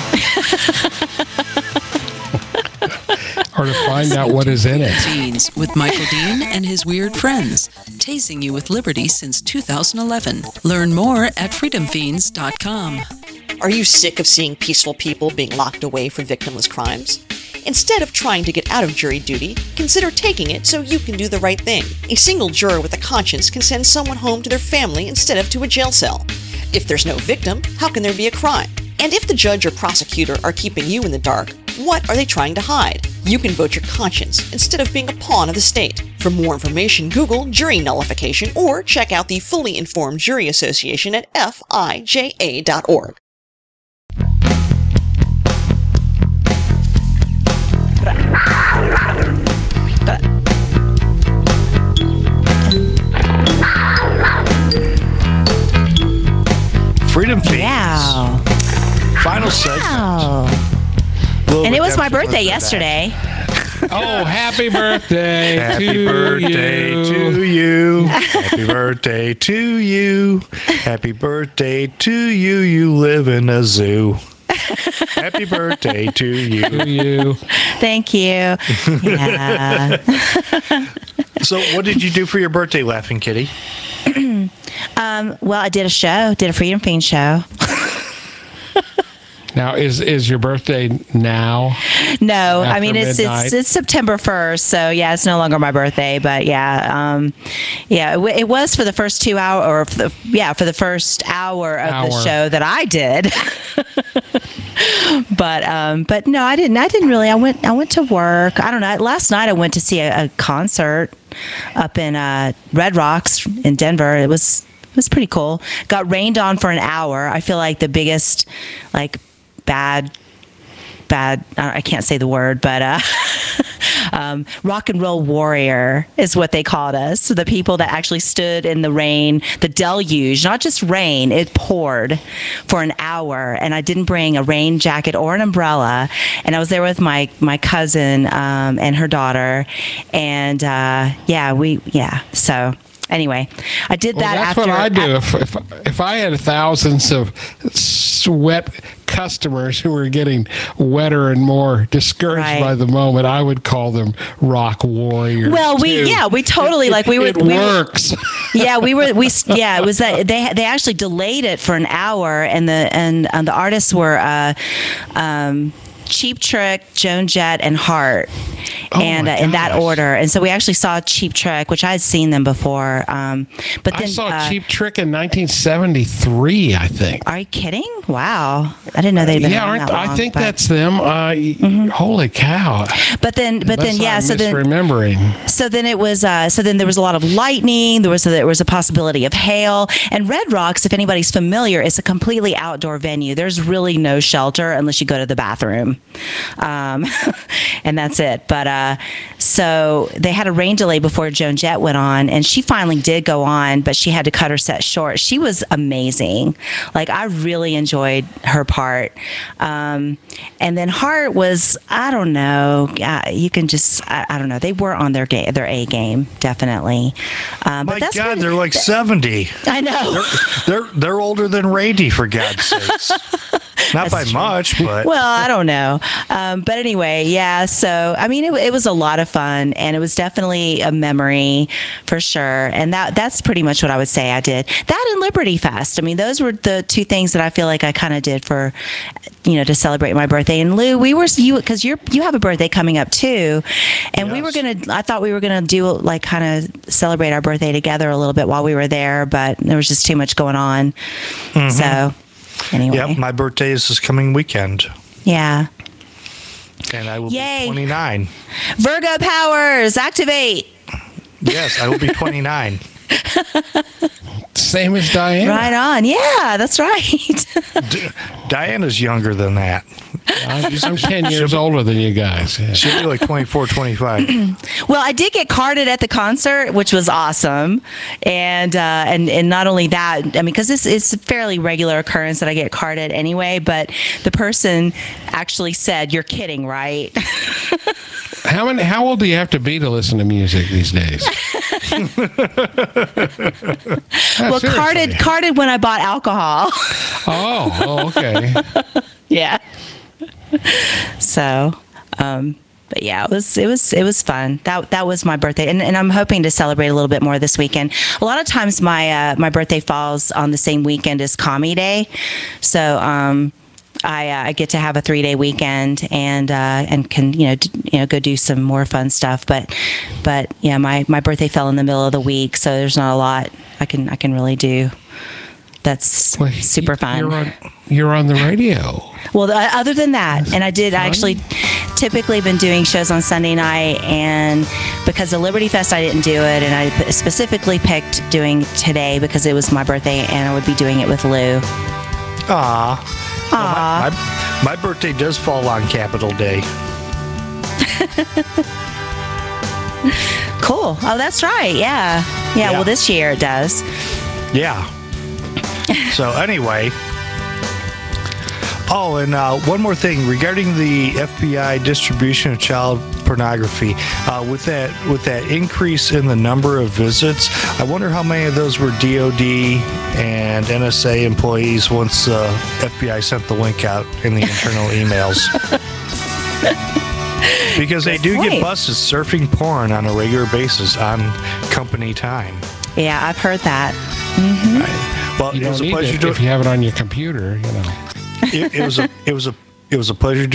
[SPEAKER 3] Or to find out what is in it.
[SPEAKER 5] Teens with Michael Dean and his weird friends, tasing you with liberty since 2011. Learn more at freedomfiends.com.
[SPEAKER 8] Are you sick of seeing peaceful people being locked away for victimless crimes? Instead of trying to get out of jury duty, consider taking it so you can do the right thing. A single juror with a conscience can send someone home to their family instead of to a jail cell. If there's no victim, how can there be a crime? And if the judge or prosecutor are keeping you in the dark, what are they trying to hide? You can vote your conscience instead of being a pawn of the state. For more information, Google jury nullification or check out the Fully Informed Jury Association at fija.org.
[SPEAKER 1] Wow.
[SPEAKER 2] Final segment.
[SPEAKER 1] Wow. And it was my birthday yesterday.
[SPEAKER 3] Oh, happy birthday
[SPEAKER 2] Happy birthday to you. Happy birthday to you. Happy birthday to you. You live in a zoo. Happy birthday to you.
[SPEAKER 1] Thank you. Yeah.
[SPEAKER 2] So, what did you do for your birthday, Laughing Kitty?
[SPEAKER 1] Well, I did a Freedom Fiend show.
[SPEAKER 3] Now, is your birthday now?
[SPEAKER 1] No, I
[SPEAKER 3] After
[SPEAKER 1] mean it's September 1st, so yeah, it's no longer my birthday. But yeah, it was for the first 2 hours, or for the first hour of the show that I did. But no, I didn't really. I went to work. I don't know. Last night I went to see a concert up in Red Rocks in Denver. It was pretty cool. Got rained on for an hour. I feel like the biggest bad, I can't say the word, but rock and roll warrior is what they called us. So the people that actually stood in the rain, the deluge, not just rain, it poured for an hour. And I didn't bring a rain jacket or an umbrella. And I was there with my cousin and her daughter. And so anyway, I did that.
[SPEAKER 3] That's
[SPEAKER 1] after.
[SPEAKER 3] What I do. If I had thousands of sweat customers who were getting wetter and more discouraged by the moment, I would call them rock warriors.
[SPEAKER 1] Well, we totally
[SPEAKER 3] it works.
[SPEAKER 1] It was that they actually delayed it for an hour, and the artists were Cheap Trick, Joan Jett, and Heart, in that order. And so we actually saw Cheap Trick, which I had seen them before. But then
[SPEAKER 3] I saw Cheap Trick in 1973, I think.
[SPEAKER 1] Are you kidding? Wow, I didn't know they'd been around that long.
[SPEAKER 3] I think that's them. Holy cow!
[SPEAKER 1] But then,
[SPEAKER 3] misremembering.
[SPEAKER 1] So then it was. So then there was a lot of lightning. There was a possibility of hail. And Red Rocks, if anybody's familiar, is a completely outdoor venue. There's really no shelter unless you go to the bathroom. And that's it. But so they had a rain delay before Joan Jett went on, and she finally did go on, but she had to cut her set short. She was amazing. Like, I really enjoyed her part. And then Heart was, I don't know. You can just, I don't know. They were on their A game, definitely.
[SPEAKER 2] My God, they're like 70.
[SPEAKER 1] I know.
[SPEAKER 2] They're older than Randy, for God's sakes. Not by much, but
[SPEAKER 1] well, I don't know. But anyway, yeah. So I mean, it was a lot of fun, and it was definitely a memory for sure. And that's pretty much what I would say I did. That and Liberty Fest. I mean, those were the two things that I feel like I kind of did for, to celebrate my birthday. And Lou, because you have a birthday coming up too, and yes. I thought we were gonna do like kind of celebrate our birthday together a little bit while we were there, but there was just too much going on. Mm-hmm. So. Anyway.
[SPEAKER 2] Yep, my birthday is this coming weekend.
[SPEAKER 1] Yeah.
[SPEAKER 2] And I will be 29.
[SPEAKER 1] Virgo powers, activate.
[SPEAKER 2] Yes, I will be 29.
[SPEAKER 3] Same as Diana.
[SPEAKER 1] Right on. Yeah, that's right.
[SPEAKER 2] Diana's younger than that.
[SPEAKER 3] I'm 10 years older than you guys. Yeah.
[SPEAKER 2] She'll be like 24, 25.
[SPEAKER 1] Well, I did get carded at the concert, which was awesome. And not only that, I mean, because this is a fairly regular occurrence that I get carded anyway, but the person actually said, "You're kidding, right?"
[SPEAKER 3] How old do you have to be to listen to music these days?
[SPEAKER 1] Well, carded when I bought alcohol.
[SPEAKER 3] Oh, okay.
[SPEAKER 1] Yeah. So, but yeah, it was fun. That was my birthday, and I'm hoping to celebrate a little bit more this weekend. A lot of times my birthday falls on the same weekend as Commie Day, so I get to have a 3-day weekend and can go do some more fun stuff. But yeah, my birthday fell in the middle of the week, so there's not a lot I can really do. That's super fun.
[SPEAKER 3] You're on the radio.
[SPEAKER 1] Well, other than that, and I actually typically been doing shows on Sunday night, and because of Liberty Fest, I didn't do it, and I specifically picked doing today because it was my birthday, and I would be doing it with Lou.
[SPEAKER 2] Aww. Well, my birthday does fall on Capital Day.
[SPEAKER 1] Cool. Oh, that's right. Yeah. Well, this year it does.
[SPEAKER 2] Yeah. So anyway, Oh, and one more thing regarding the FBI distribution of child pornography. With that increase in the number of visits, I wonder how many of those were DOD and NSA employees once FBI sent the link out in the internal emails. Because they do get busted surfing porn on a regular basis on company time.
[SPEAKER 1] Yeah, I've heard that. Mm-hmm.
[SPEAKER 2] Right. Well,
[SPEAKER 3] You
[SPEAKER 2] it was
[SPEAKER 3] don't
[SPEAKER 2] a
[SPEAKER 3] need
[SPEAKER 2] pleasure
[SPEAKER 3] it if you have it on your computer,
[SPEAKER 2] It was a pleasure